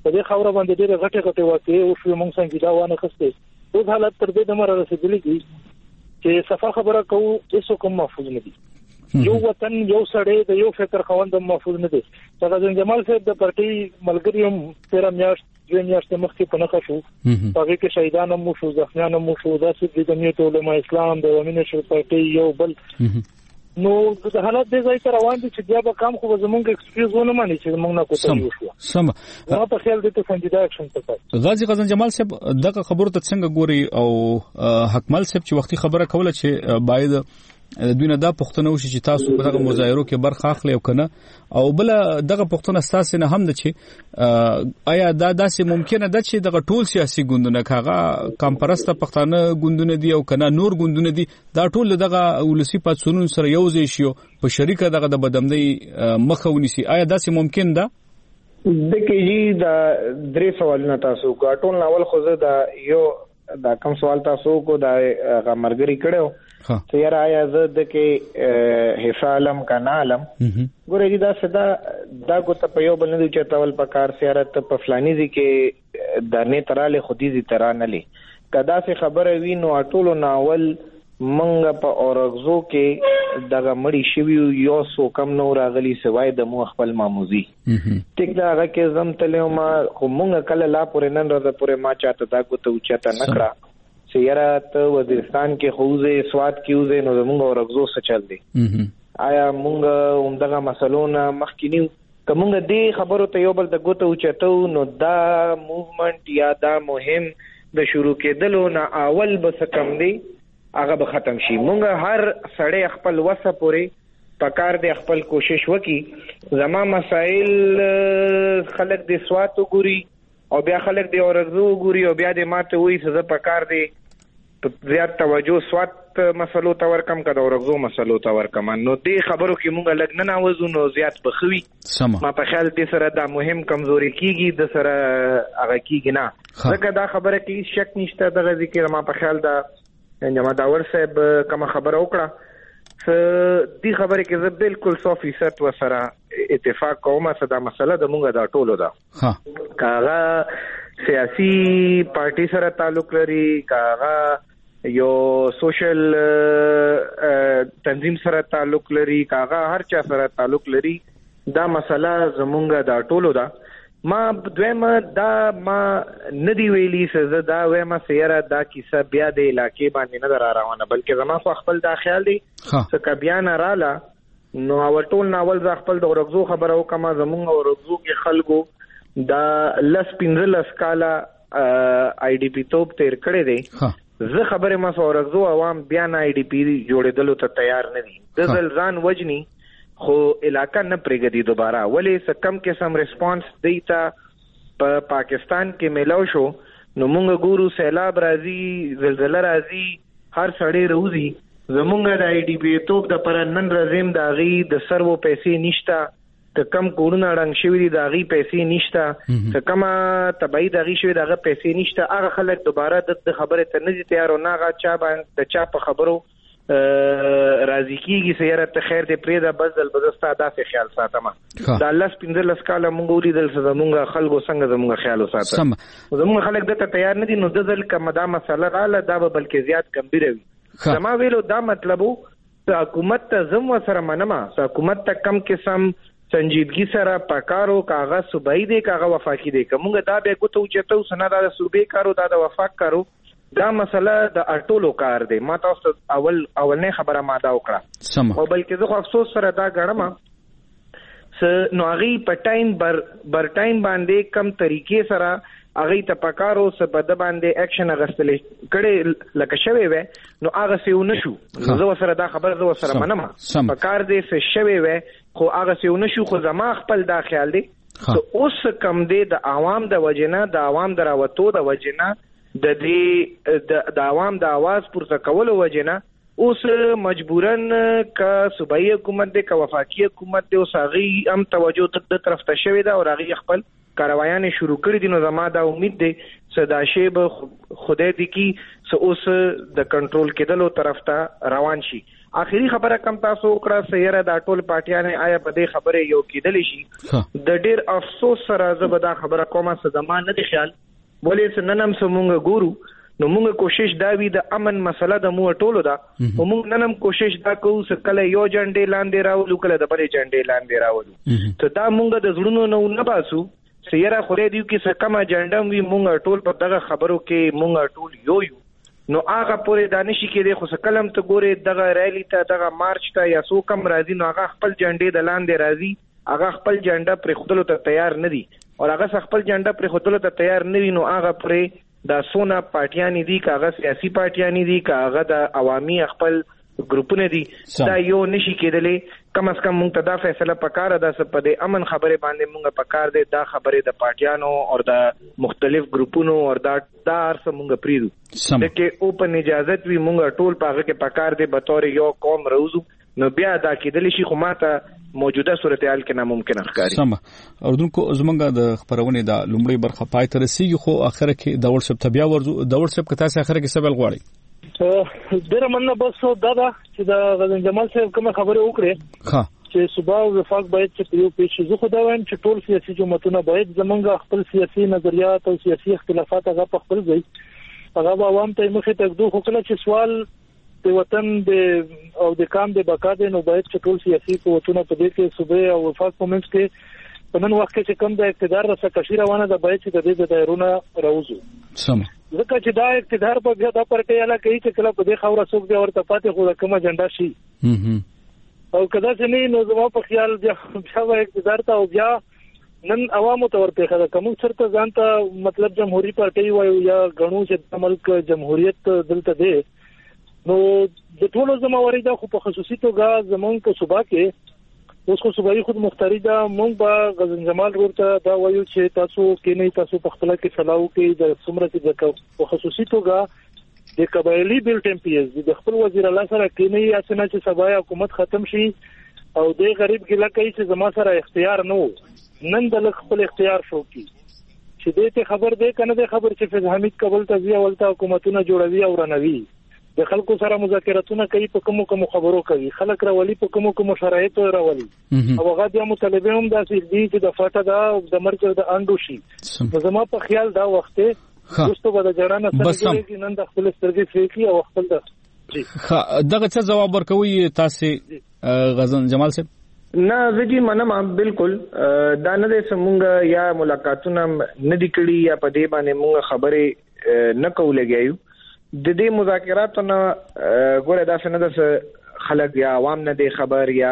په دې خاور باندې ډېر غټه غټه واقعي او شو موږ څنګه دا وانه خسته اوس حالت تر دې دمر رسیدلی دي چې صفه خبره کوو هیڅ کوم محفوظ نه دي یو وطن یو سړی د یو فکر خوند محفوظ نه دي څنګه جمال صاحب د پارټي ملګری هم تیر میاشت دوه میاشتې مخکې په نخښه شو هغه کې شهیدان مو شو ځخمیان مو شو داسې د جمعیت علماء اسلام د ومنه شو پارټي یو بل نو د حالت د ځای تر روان دي چې بیا به کم خو زمونږ ایکسکیوز ونه مانی چې موږ نه کوته شو سم نو په خیال دې ته څنګه اکشن پکار غازی غزن جمال صاحب دغه خبرو ته څنګه ګوري او حکمل صاحب چې وختي خبره کوله چې باید دوی نه دا پښتنه وشي چې تاسو په دغه مظاهرو کې برخه اخلي او کنه او بل دغه پښتنه اساس نه هم ده چې آیا دا داسې ممکنه ده چې دغه ټول سیاسي ګوندونه کاغه کمپرسته پښتانه ګوندونه دي او کنه نور ګوندونه دي دا ټول دغه ولسی پاتسونون سره یو ځای شي په شریکه دغه د بدمنۍ مخه ونیسي آیا داسې ممکن ده د کېږي د درې سوالونه تاسو کو ټول ناول خو زه د یو دا کوم سوال تاسو کو د غمرګری کړو چې یاره آیا زه د کې حصہ علم کا نه علم ګورې چې دا صدا دا ګوته په یو بل نه چې تاول په کار سیارت په فلانی ځای کې درنې تراله خودي زی ترانه لې کدا څه خبره وی نو ټولو ناول منګه په اورغزو کې دغه مړی شوی یو سو کم نو راغلی سوای د مو خپل ماموزي ټیک دا هغه کې زم تلو ما خو مونږ کله لا پورې نن راځه پورې ما چاته دا ګوته اوچته نکړه چې یاره ته وزیرستان کې خوځې سواد کې وځې نو زمونږ اورغزو څه چل دی آیا مونږ همدغه مسلونه مخکینیو که مونږ دې خبرو ته یو بل د ګوته اوچتو نو دا موومنټ یا دا مهم د شروع کېدلو نه اول به څه کم دی هغه به ختم شي مونږ هر سړی خپل وسه پورې پکار دی خپل کوشش وکي زما مسائل خلک د سواد وګوري او بیا خلک د اورغزو وګوري او بیا د ماته وایي چې زه پکار دی زیات توجه سواد مسلو ته ورکم کده اورغزو مسلو ته ورکم نو دې خبرو کې مونږ لګ نه ناوځو نو زیات بخوي ما په خیال دې سره دا مهم کمزوري کیږي د سره هغه کیږي نه ځکه دا خبره کې شک نشته دغه ذکر ما په خیال دا جمع داور صاحب کوم خبره وکړه څه دی خبره کې زه بالکل سو فیصد وسره اتفاق کوم چې دا مسله د مونږه دا ټولو ده ها کاغه سیاسي پارټي سره تعلق لري کاغه یو سوشل تنظیم سره تعلق لري کاغه هر چا سره تعلق لري دا مسله زمونږه دا ټولو ده ما دویمه دا ما ندی ویلی سزا دا ویمه سیاره دا کیسه بیا د علاقې باندې نه را روانه بلکې زما خو خپل دا خیال دی چې بیا نه رااله نو اول ټول ناول ز خپل د ورغزو خبره وکما زمونږ ورغزو کې خلکو دا لس پنځلس کاله آی ډی پی توپ تیر کړی دی زه خبره ما ورغزو عوام بیا نه آی ډی پی جوړېدلو ته تیار نه دي د ځلزان وجنی خو علاقہ نه پرېږدي دوباره ولې څه کم قسم ریسپانس دیتا په پا پاکستان کې ملاو شو نو مونږ ګورو سیلاب راځي زلزلہ راځي هر سړی روزي زمونږ د آی ډی پی توپ د پر نن رزم د غي د سرو پیسې نشتا ته کم کورونه رنګ شوی دي د غي پیسې نشتا ته کم تبعی د غي شوی دغه پیسې نشتا هغه خلک دوباره د خبره ته نه دي تیار او نه غا چا باندې د چا په خبرو راضی کیږي سیاره ته خیر دې پرې دا بدل بدستا داسې خیال ساتم دا الله سپینځل اسکاله مونږ ولیدل زمونږ خلکو څنګه زمونږ خیال وساتم زمونږ خلک دته تیار نه دي نو د ځل کما دا مسله رااله دا به بلکې زیات گمبیر وي زما ویلو دا مطلب حکومت ته زم وسره منما حکومت ته کم قسم سنجیدګي سره پکارو کاغذ صوبای دی کاغذ وفاقي دی کومه دا به کوته چتو سنا دا صوبې کارو دا د وفاق کارو دا مسله د اټولو کار دی ما تاسو اول اولنې خبره ما دا وکړه او بلکې زه خو افسوس سره دا غړم س نو هغه په ټایم بر بر ټایم باندې کم طریقې سره هغه ته پکارو س په د باندې اکشن غستلې کړي لکه شوی و نو هغه سیو نشو زه سره دا خبر زه سره منم پکار دې س شوی و خو هغه سیو نشو خو زما خپل دا خیال دی اوس کم دې د عوام د وجنه د عوام دراوتو د وجنه د دې د عوام د आवाज پورته کولو وجنه اوس مجبورن کا صوبایي حکومت د کا وفاقي حکومت د اوساغي هم توجه تر طرف ته شوی دا او هغه خپل کاروایان شروع کړی دي نو زما دا امید دی صدا شیب خدای دې کی سو اوس د کنټرول کېدلو طرف ته روان شي اخیری خبره کم تاسو وکړه سیاره د ټول پارټیانه آیا په دې خبره یو کېدلی شي د ډیر افسوس سره زبدا خبره کومه څه زمان نه دی خیال ولې سننم سمونګ ګورو نو موږ کوشش دا وی د امن مسله د مو ټولو دا موږ ننم کوشش دا کوو چې کله یو جنډې لاندې راولو کله د بلې جنډې لاندې راولو ته دا موږ د زړونو نو نه باسو سیاره خوري دیو کې څه کما جنډم وی موږ ټول په دغه خبرو کې موږ ټول یو یو نو هغه پورې دانشي کې د خو کلم ته ګوره دغه ریلی ته دغه مارچ ته یا سو کم راځي نو هغه خپل جنډې د لاندې راځي هغه خپل جنډه پر خودلو ته تیار نه دي او هغه خپل جنډه پر خودلو ته تیار نه وي نو هغه پرې د سونا پارټیانی دي کاغه سیاسي پارټیانی دي کاغه د عوامي خپل ګروپونه دي دا یو نشي کېدلې کم از کم مونږ ته دا فیصله پکاره ده چې په دې امن خبره باندې مونږه پکار دي دا خبره د پارټیانو او د مختلف ګروپونو او دا دا ارس مونږه پریدو دغه اوپن اجازت وی مونږه ټول پاغه کې پکار دي به تور یو قوم روزو نو بیا دا کېدلی شي خو ماته موجوده صورتحال کې ناممکن ښکاري سم اردوونکو زمونږ د خبرونه د لومړی برخه پای ته رسیږي خو اخره کې د واتس اپ ته بیا ورځو د واتس اپ کې تاسو اخره کې سبل غواړي ډیره مننه بس دا دا چې د غزن جمال صاحب کومه خبره وکړه ها چې صوبا او وفاق باید چې یو پیښ زه خو دا وایم چې ټول سیاسي جماعتونه باید زمونږ خپل سیاسي نظریات او سیاسي اختلافات هغه په خپل ځای هغه عوام ته مخې ته دوه خپل چې سوال د وطن د او د کام د بقا د نو باید چې ټول سیاسي قوتونه په دې کې صوبې او وفاق په منځ کې په نن وخت کې چې کم د اقتدار رسا کشي روانه ده باید چې د دې د دایرونه راوځو سم ځکه چې دا اقتدار په بیا د پرټي اله کوي چې کله په دې خاور څوک دی ورته پاتې خو د کومه جنډا شي او کدا چې نه نو زما په خیال بیا بیا اقتدار ته او بیا نن عوامو ته ورته خدا کوم چرته ځانته مطلب جمهوریت پارټي وایو یا غنو چې ملک جمهوریت دلته دی نو د ټولو ځمواري دا خو په خصوصي توګه زمونږ په صوبا کې اوس خو صوبایي خود مختاری دا مونږ به غزن جمال ورته دا وایو چې تاسو کې نه تاسو په خپل کې فلاو کې د څومره کې په خصوصي توګه د قبایلی بیل ټمپیز د خپل وزیر الله سره کې نه یا څنګه چې سبا حکومت ختم شي او د غریب ګلا کوي چې زما سره اختیار نه نن د خپل اختیار شو کی چې دې ته خبر دی کنه د خبر چې فیض حمید قبل تزیه ولته حکومتونه جوړوي او رنوي د خلکو سره مذاکراتونه کوي په کومو کومو خبرو کوي خلک راولي په کومو کومو شرایطو راولي او هغه د مطالبه هم داسې دي چې د فاټه دا د مرکز د انډو شي زما په خیال دا وخت دوستو به د جړانه سره کې نن د خپل سترګې فېکی او خپل د دغه څه جواب ورکوي تاسو غزن جمال صاحب نه زګي منم بالکل دا نه د سمونګه یا ملاقاتونه نه دي کړي یا په دې باندې مونږ خبرې نه کولېږو د دې مذاکراتو نه ګوره دا څنګه د خلک یا عوام نه دی خبر یا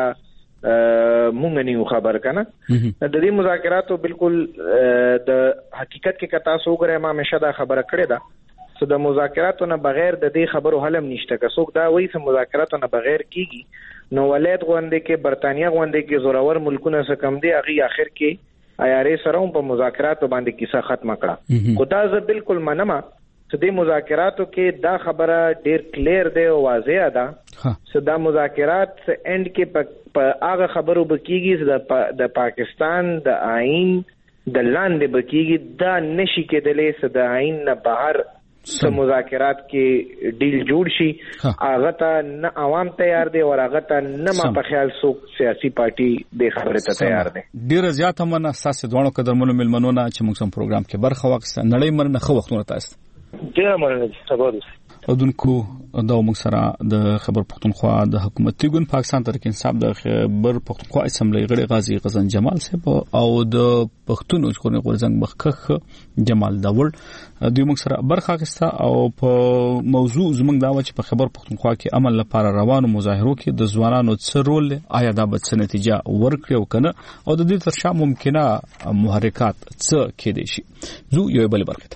مونږ نه یو خبر کنه د دې مذاکراتو بالکل د حقیقت کې کتا سو ګره ما همیشه دا خبره کړې ده چې د مذاکراتو نه بغیر د دې خبرو حل نشته که څوک دا وایي چې مذاکراتو نه بغیر کیږي نو ولایت غونډه کې برتانیا غونډه کې زورور ملکونه څخه کم دي هغه اخر کې ایارې سره هم په مذاکراتو باندې کیسه ختمه کړه خو دا زه بالکل منم چې د مذاکراتو کې دا خبره ډیر کلیر دی او واضح ده چې دا مذاکرات اند کې په هغه خبرو بکیږي چې د پاکستان د آئین د لاندې بکیږي دا نشي کېدلی چې د آئین نه بهر څه مذاکرات کې ډیل جوړ شي هغه ته نه عوام تیار دي او هغه ته نه ما په خیال څوک سیاسي پارټي د خبره ته تیار دي ډیر زیات مننه تاسو دوه قدرمنو ملمنونه چې موږ سم پروګرام کې برخه واخیسته نړۍ مرنه خو وختونه تاسو ډیر مننه تاسو اودونکو دا موږ سره د خبر پښتونخوا د حکومتي ګوند پاکستان تحریک انصاف د خبر پښتونخوا اسمبلی غړي غازی غزن جمال صاحب او د پښتون ژغورنې غورځنګ مخکخ جمال داول دوی موږ سره برخه اخیسته او په موضوع زموږ دا و چې په خبر پښتونخوا کې عمل لپاره روانو مظاهرو کې د ځوانانو څه رول آیا دا به څه نتیجه ورکړي او کنه او د دې تر شا ممکنه محرکات څه کېدي شي زو یو بل برخه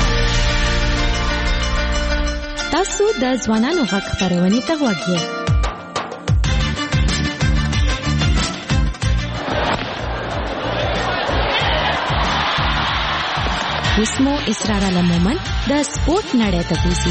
تاسو د ځوانانو غږ خبرونه ته وګورئ. اسمو اسرار علمومن د سپورت نړۍ ته بوزي.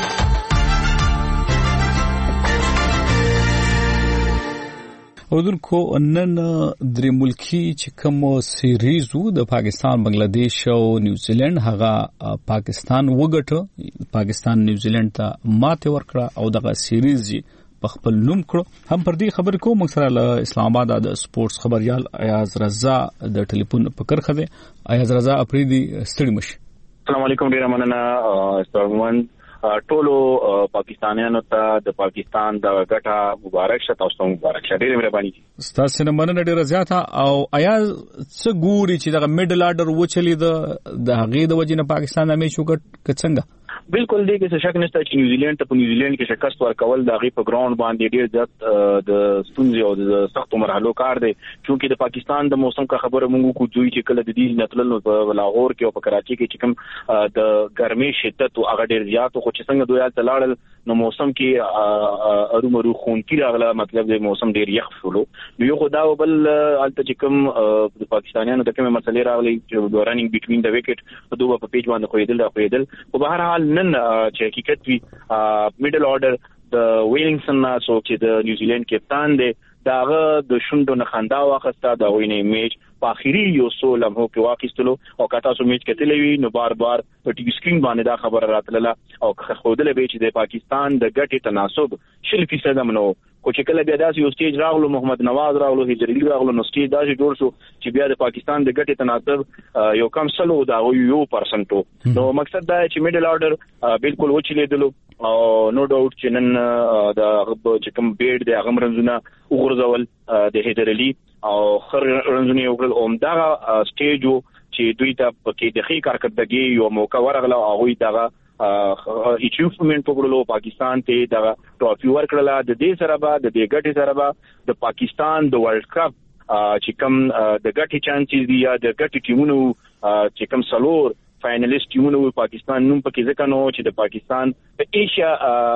اردوونکو نن درې ملکی چې کوم سیریز وو د پاکستان بنگلاديش او نیوزیلند هغه پاکستان وګټه پاکستان نیوزیلند ته ماته ورکړه او دغه سیریز په خپل نوم کړو. هم پر دې خبر کوم موږ سره له اسلام آباد د سپورتس خبريال ایاز رضا د ټلیفون په کرخه ده. ایاز رضا اپریدي ستړي مش. السلام علیکم ډیر مننه استاد ټولو پاکستانیانو ته د پاکستان د ګټه مبارک شه تاسو مبارک شه. ډیره مهرباني. ستاسو نه مننه ډیره زیاته. او آیا څه ګوري چې د میډل آرډر وچلی د د هغې د وجې نه پاکستان مې شوکټ څنګه؟ بالکل دې کې څه شک نشته چې نیوزیلند ته په نیوزیلند کې شکست ورکول د هغې په ګراوند باندې ډېر زیات د ستونزې او د سختو مرحلو کار دی. چونکې د پاکستان د موسم کا خبره موږ کو دوی چې کله د دې نتلل په لاهور کې او په کراچي کې چې کوم د ګرمۍ شدت او هغه ډېر زیات خو چې څنګه دوی هلته لاړل نو موسم کې ارومرو خونکي راغله، مطلب د موسم ډېر یخ شولو. نو یو خو دا بل هلته چې کوم د پاکستانیانو د کومې مسلې راغلي چې رننګ بټوین د وکټ دوه په پیج باندې خوېدل راخوېدل. خو په هر حال نن چې حقیقت وي میډل آرډر د ویلینګسن سو چې د نیوزیلند کپتان دی داغه د شوندو نه خندا واخسته دا وینې میچ په اخیری یو سو لمحو کې واقعستلو او کاته سو میچ کتلې وی نو بار بار په ټي وي سکرین باندې دا خبره راتله او خودلې به چې د پاکستان د ګټې تناسب شل فیصد منو. خو چې کله بیا داسې یو سټیج راغلو محمد نواز راغلو هجرلی راغلو نو سټیج داسې جوړ شو چې بیا د پاکستان د ګټې تناسب یو کم سلو دا یو پرسنټو. نو مقصد دا چې میډل آرډر بالکل وچلیدلو او نو ډاوټ چې نن د چې کوم بیډ د هغه رنزونه وګرځول د هجرلی او خر رنزونه وګړل اوم دا سټیج چې دوی ته پکې د خې کارکړدګي یو موقع ورغله او هغه دغه اچیومنت وګړلو پاکستان ته دا ټرافي ورکړه. د دې سره به د دې ګټې سره به د پاکستان د ورلد کپ چې کوم د ګټې چانسز دي یا د ګټې ټیمونو چې کوم سلور فائنلیست ټیمونو پاکستان نوم پکې ځکه نو چې د پاکستان په ایشیا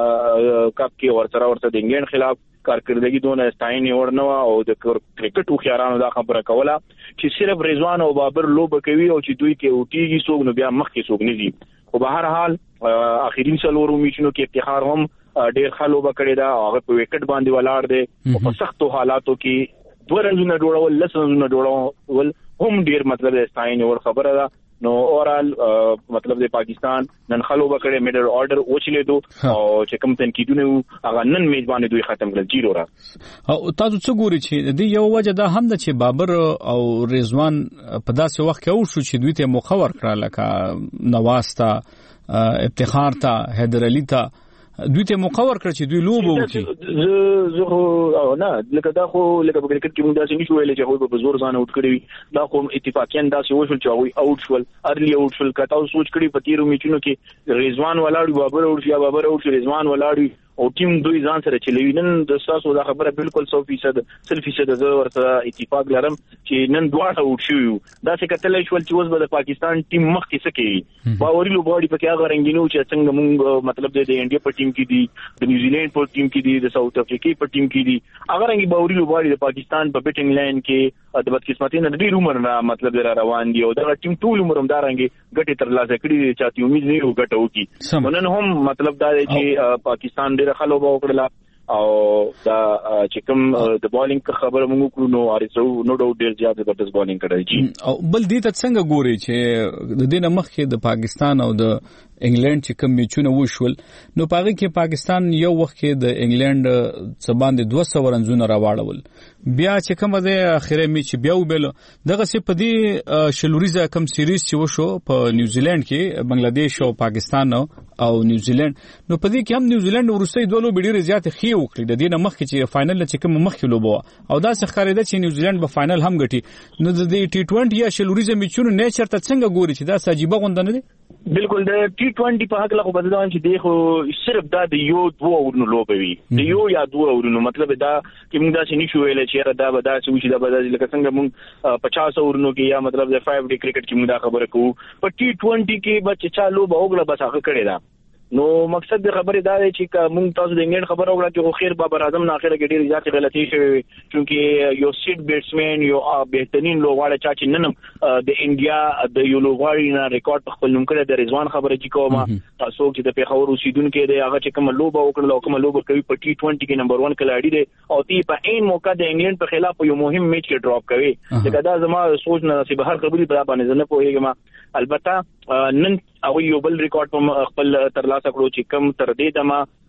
کپ کې ورسره ورته د انګلند خلاف کارکردګي دونه ستاینې ورنه او د کرکټ خيارانو دا خبره کوله چې صرف رضوان او بابر لوب کوي او چې دوی کې اوټیږي سوګ نو بیا مخ کې سوګ نه دي. خو به هر حال اخیرین سلورو میچونو کې افتخار هم ډېر ښه لوبه کړې ده. هغه په وکټ باندې ولاړ دی او په سختو حالاتو کې دوه رنزونه جوړول لس رنزونه جوړول هم ډېر مطلب د ستاینې ور خبره ده. نو اورال مطلب د پاکستان نن خلو بکړې میډل آرډر وچلیدو او چې کوم تنقیدونه هغه نن میزبان دوی ختم کړل جیرو را. او تاسو څه ګوري چې د یو وجه دا هم د چې بابر او رضوان په داسې وخت کې او شو چې دوی ته مخور کړل لکه نواز ته افتخار ته حیدر علي ته دوی ته مقور کړ چې دوی لوبه وکړي. زه زه نه لکه دا خو لکه په کرکټ کې موږ داسې نشو ویلې چې هغوی په زور ځان اوټ کړی. دا خو اتفاقیاً داسې وشول چې هغوی اوټ شول ارلی اوټ شول. که تاسو سوچ کړئ په تیرو میچونو کې رضوان ولاړ بابر اوټ یا بابر اوټ رضوان ولاړ او ټیم دوی ځان سره چلوي. نن د تاسو دا خبره بالکل سو فیصد سل فیصد زه ورته اتفاق لرم چې نن دواړه اوټ شو. دا څه کتلای شول چې اوس به د پاکستان ټیم مخ کې څه کوي. باوري لوبغاړي پکې هغه رنگینو چې څنګه موږ مطلب د انډیا په ټیم کې دي د نیوزیلند په ټیم کې دي د ساوث افریقا په ټیم کې دي. هغه رنګي باوري لوبغاړي د پاکستان په بیټینګ لاین کې د بدقسمتۍ نه ډېر عمر نه مطلب را روان دي او دا ټیم ټول عمر هم دا رنګي ګټه ترلاسه کړي چې چاته امید نه یو ګټه وکړي. نن هم مطلب دا دی چې پاکستان ډېر ښه لوبه وکړه او دا چې کوم د بالینګ خبره موږ کړو نو ارزو نو ډاوټ ډېر زیات زبردست بالینګ کړی جی. او بل دې ته څنګه ګوري چې د دې نه مخکې د پاکستان او د انګلند چې کوم میچونه وشول نو پاره کې پاکستان یو وخت کې د انګلند څخه باندې دوه سوه رنزونه راوړل. بیا چې کوم د اخیری میچ بیا وبل دغه څه په دې شلوریزه کم سیریز چې وشو په نیوزیلند کې بنگلاديش او پاکستان او نیوزیلند نو په دې کې هم نیوزیلند ورسته دوه لوبې ډېرې زیات خې وکړي. د دې نه مخکې چې فائنل چې کوم مخکې لوبو او دا څه ښکارېده چې نیوزیلند به فائنل هم ګټي. نو د ټي ټوئنټي یا شلوریزه میچونو نیچر ته څنګه ګوري چې دا عجیبه غونډه نه دي؟ بالکل د ټي ټوئنټي په حق له خو بدلون چې دی خو صرف دا د یو دوه اورونو لوبه وي د یو یا دوه اورونو مطلب دا چې موږ داسې نشو ویلی چې دا به داسې وشي دا به داسې لکه څنګه موږ پچاس اورونو کې یا مطلب د فایو ډے کرکټ کې موږ دا خبره کوو. په ټي ټوئنټي کې به چې چا لوبه وکړه بس هغه کړې ده. نو مقصد د خبرې دا دی چې موږ تاسو د انګلند خبره وکړه چې خو خیر بابر اعظم نه اخره کې ډېرې زیاتې غلطۍ شوې چونکې یو سیټ بیټسمین یو بهترین لوبغاړی چا چې نن د انډیا د یو لوبغاړي نه ریکارډ په خپل نوم کړی د رضوان خبره چې کومه تاسو چې د پیښور اوسیدونکو دی هغه چې کوم لوبه وکړل او کوم لوبه کوي په ټي ټوئنټي کې نمبر ون کلاړي دی او تی په عین موقع د انګلند په خلاف یو مهم میچ کې ډراپ کوي. دا دا زما سوچ نه چې به هر خبرې په باندې نه پوهیږم. البته نن او یو بل ریکارډ په خپل ترلاسه کړو چې کم تر دې دمه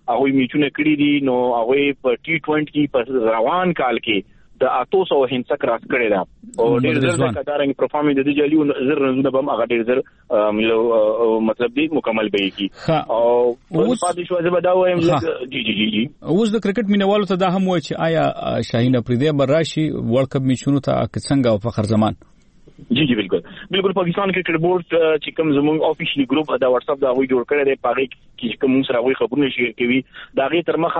هغه میچونه کړی دي نو هغه په ټي ټوئنټي په روان کال کې د اته سو هندسک راس کړی دا او ډېر زر د کډارنګ پرفارمنس د دې جالي زر رنونه به هغه ډېر زر مطلب دی مکمل به کی او اوس پاتې شو زه به دا وایم جی جی جی اوس د کرکټ مینوالو ته دا هم وایي چې آیا شاهین افریدی براشي ورلد کپ میچونو ته څنګه او فخر زمان جی جی بالکل بالکل پاکستان کرکټ بورډ چې کوم زموږ افیشلی ګروپ دا واتس اپ دا وی جوړ کړی دی پاره کې کوم سره وی خبرونه شیر کوي دا غي تر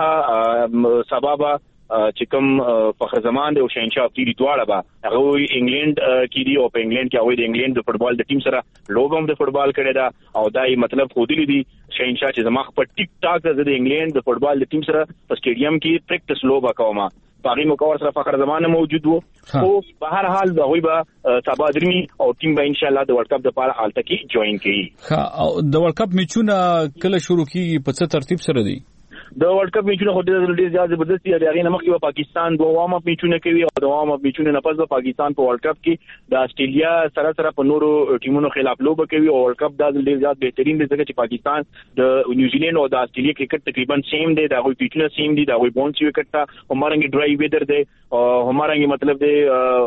مخه سبب چې کوم فخر زمان دی او شهنشاه افریدی دواړه به هغه انګلند کې دی او په انګلند کې هغه د انګلند د فوتبال د ټیم سره لوګو هم د فوتبال کړی دا او دای مطلب خو دی دی شهنشاه چې زما په ټیک ټاک د انګلند د فوتبال د ټیم سره په سټیډیم کې پریکټس لوبا کومه باقي مکور سره فخر زمان موجود وو او په هر حال د غوي به سبا درمي او ټیم به ان شاء الله د ورلد کپ لپاره حالت کې جوائن کړي ها د ورلد کپ میچونه کله شروع کیږي په څه ترتیب سره دی د ورلد کپ میچونه خو ډېر ډېر زیات زبردست دي هغه نه مخکې پاکستان دوه وامه میچونه کوي او دوه وامه میچونه نه پس به پاکستان په ورلد کپ کې د استرالیا سره سره په نورو ټیمونو خلاف لوب کوي او ورلد کپ دا ډېر زیات بهترین دی ځکه چې پاکستان د نیوزیلند او د استرالیا کرکټ تقریبا سیم دی دا غوي پیچونه سیم دي دا غوي بونسي وکټ تا همارنګ ډرای ویدر دی او همارنګ مطلب دی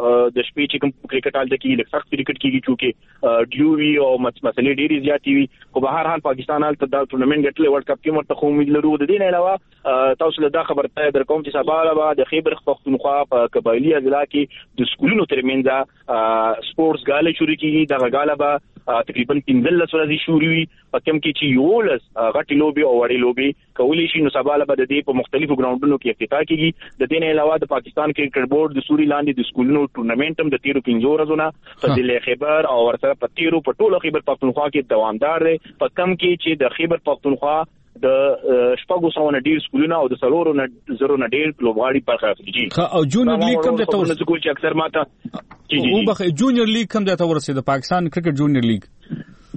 د شپې چې کوم کرکټ حالت کې لکه سخت کرکټ کېږي چې ډیو وی او مسلې ډېری زیاتې وي خو به هر حال پاکستان حالت دا ټورنمنت ګټل ورلد کپ کې مرته خو امید لرو د دې نه علاوه تاسو له دا خبرته در کوم چې سبا له د خیبر پختونخوا په قبایلی اضلاع کې د سکولونو ترمنځ سپورتس غاله شروع کیږي د غاله به تقریبا پنځه ورځې شروع وي په کوم کې چې یو لس غټي لوبي او وړي لوبي کولی شي نو سبا له د دې په مختلفو ګراوندونو کې افتتاح کیږي د دې نه علاوه د پاکستان کرکټ بورډ د سوري لاندې د سکولونو ټورنمنت هم د تیرو پنځو ورځې په ضلع خیبر او ورسره په تیرو په ټولو خیبر پختونخوا کې دوامدار دی په کم کې چې د خیبر پختونخوا د شپږو سوونه ډیر سکولونه او د سلورو نه زرو نه ډیر لوبغاړي برخه اخلي او جونیور لیګ کوم د تاسو سکول چې اکثر ماته او بخ جونیور لیګ کوم د تاسو د پاکستان کرکټ جونیور لیګ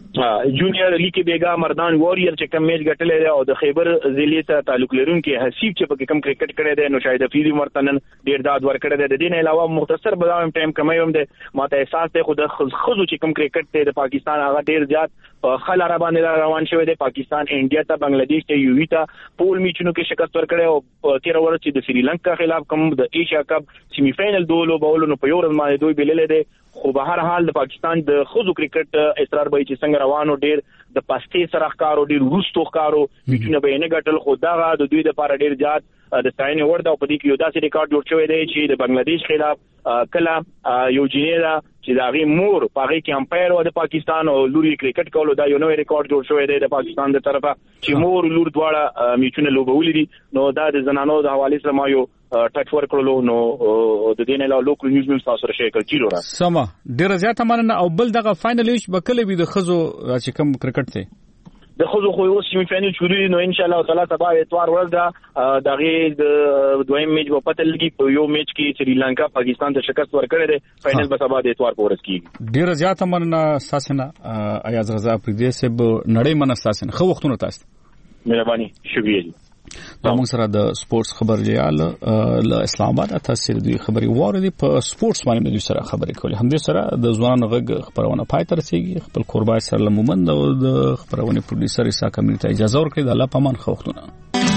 جونیور لیګ کې بیګا مردان واریر چې کوم میچ ګټلې دی او د خیبر ضلع ته تعلق لرونکي حسیب چې په کوم کرکټ کړی دی نو شاید افریدی مرتنن ډیر داد ور کړی دی د دې نه علاوه مختصر بداوم ټایم کمای هم دی ماته احساس دی خو د خزو چې کوم کرکټ دی د پاکستان هغه ډیر زیات په خل عربانه روان شوی دی پاکستان انډیا ته بنگلاديش ته یو وی ته پول میچونو کې شکست ور کړی او تیر ورځ چې د سریلانکا خلاف کوم د ایشیا کپ سیمی فائنل دولو بولو نو په یو ورځ باندې دوی بللې دی خو به هر حال د پاکستان د خزو کرکټ اصرار به چې څنګه روانو ډیر د پاستې سره ښکارو ډیر روستو ښکارو میچونه به نه ګټل خو دا د دوی د لپاره ډیر زیات د ستاینې ورده او په دې کې یو داسې ریکارډ جوړ شوی دی چې د بنگلاديش خلاف کله یو جنیرا چې دا غي مور پاره کې امپایر و د پاکستان او لوري کرکټ کولو دا یو نوې ریکارډ جوړ شوی دی د پاکستان د طرفه چې مور لور دواړه میچونه لوبولې دي نو دا د زنانو د حواله سره ما یو ټچ ورکړلو نو د دې نه له لوکل نیوز مل تاسو سره شریک کړو را سما ډیر زیاته مننه او بل دغه فائنل ایش بکله وي د خزو چې کوم کرکټ ته د خزو خو یو سیمی فائنل شروع نو ان شاء الله تعالی سبا اتوار ورځ دا دغه د دویم میچ په پته لګي په یو میچ کې سریلانکا پاکستان ته شکست ورکړی دی فائنل به سبا د اتوار په ورځ کې ډیر زیاته مننه ساسنه ایاز رضا پردیس سب نړۍ مننه ساسنه خو وختونه تاسو مهرباني شکریہ دا موږ سره د سپورتس خبريال له اسلام آباد تاسو دوی خبري واره په سپورتس باندې دوی سره خبري کولې هم دې سره د ځوانانو غږ خبرونه پای تر رسیدي خپل قربای سره لمومند او د خبرونه پروډوسر اسا کمیټه اجازه ورکړي د الله پامان خوښتونه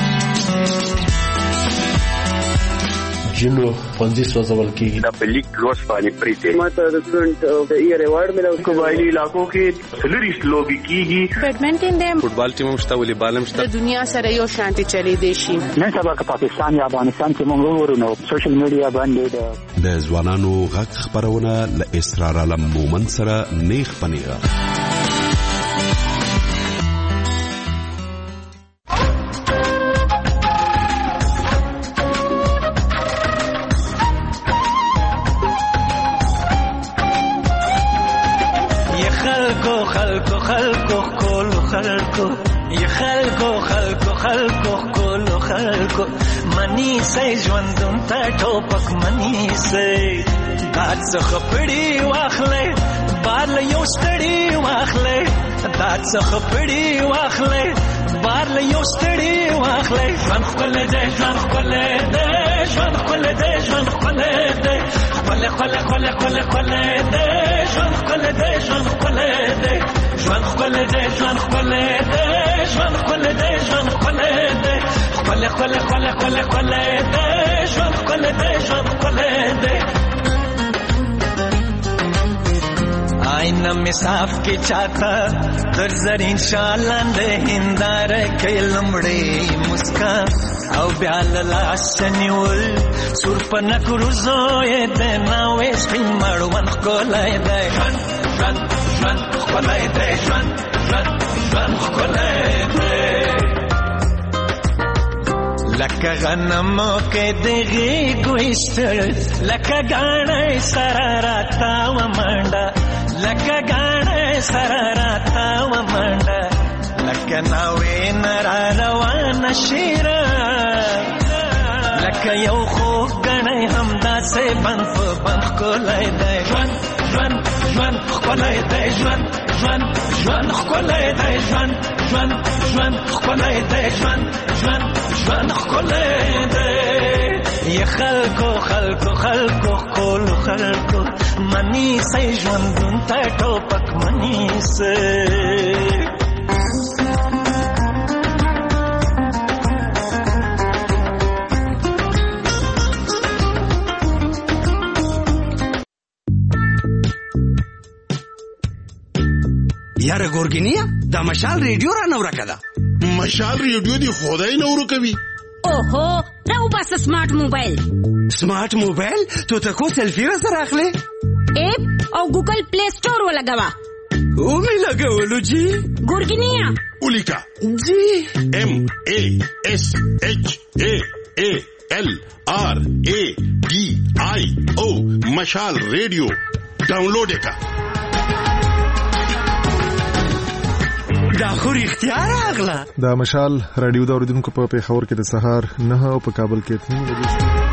جنو پنځه سوځول کېږي دا په لیګ لوس باندې پریته ماته د سټوډنټ د ایئر ایوارډ ملو قبایلی علاقو کې سلریش لوبي کیږي بیډمنټن د فوتبال ټیم مشته ولې بالم شته د دنیا سره یو شانتي چلی دی شي نن سبا که پاکستان یا افغانستان کې موږ ورونو سوشل میډیا باندې د ځوانانو غږ خبرونه ل اسرار علم مومن سره نیخ پنیغه منی سي ژوندون ته ټوپک منی سي دات څخه پړی واخلې بار له یو ستړي واخلې دات څخه پړی واخلې بار له یو ستړي واخلې ژوند خپل دې ژوند خپل دې ژوند خپل دې ژوند خپل دې خپل خپل خپل خپل خپل دې ژوند خپل دې ژوند خپل دې ژوند خپل دې ژوند خپل دې ژوند خپل دې ژوند خپل دې خله خله خله خله دې ژوند خله دې ژوند خله دې آئینه می صاف کی چاہتا در زرین شالان دے ہندار کے لمڑے مسکان او بیال لاشنیول سور پنک روزوئے دے ناوے سپین مروان خولای دے جوان جوان جوان خولای دے جوان جوان جوان خولای دے لکه غنمو کې دغه ګوښتل لکه غاڼې سره راتا و منډه لکه غاڼې سره راتا و منډه لکه ناوې نرا روان شیرا لکه یو خو غاڼې همدا سه بن په بن کولای دی ژوند ژوند ژوند کولای دی ژوند ژوند ژوند کولای دی ژوند ژوند ژوند کولای دی ژوند ژوند ژوند کولای دی یا خلکو خلکو خلکو کول خلکو منی سي ژوندون ته ټوپک منی سي یاره ګورګینیا دا مشال ریډیو را نو راکړه مشال ریډیو دی خدای نو ورکوي اوهو راو بس سمارټ موبایل سمارټ موبایل ته تکو سلفي را سره اخلي اپ او ګوګل پلی سٹور ولګوا او می لګولو جی ګورګینیا ولیکا جی ام ا اس اچ ا ا ال ار ا ډي آی او مشال ریډیو ډاونلوډ کا دا خو اختیار اغلا دا مشال رادیو دا اوریدونکو په پیښور کې د سهار نه او په کابل کې اته نیمه بجې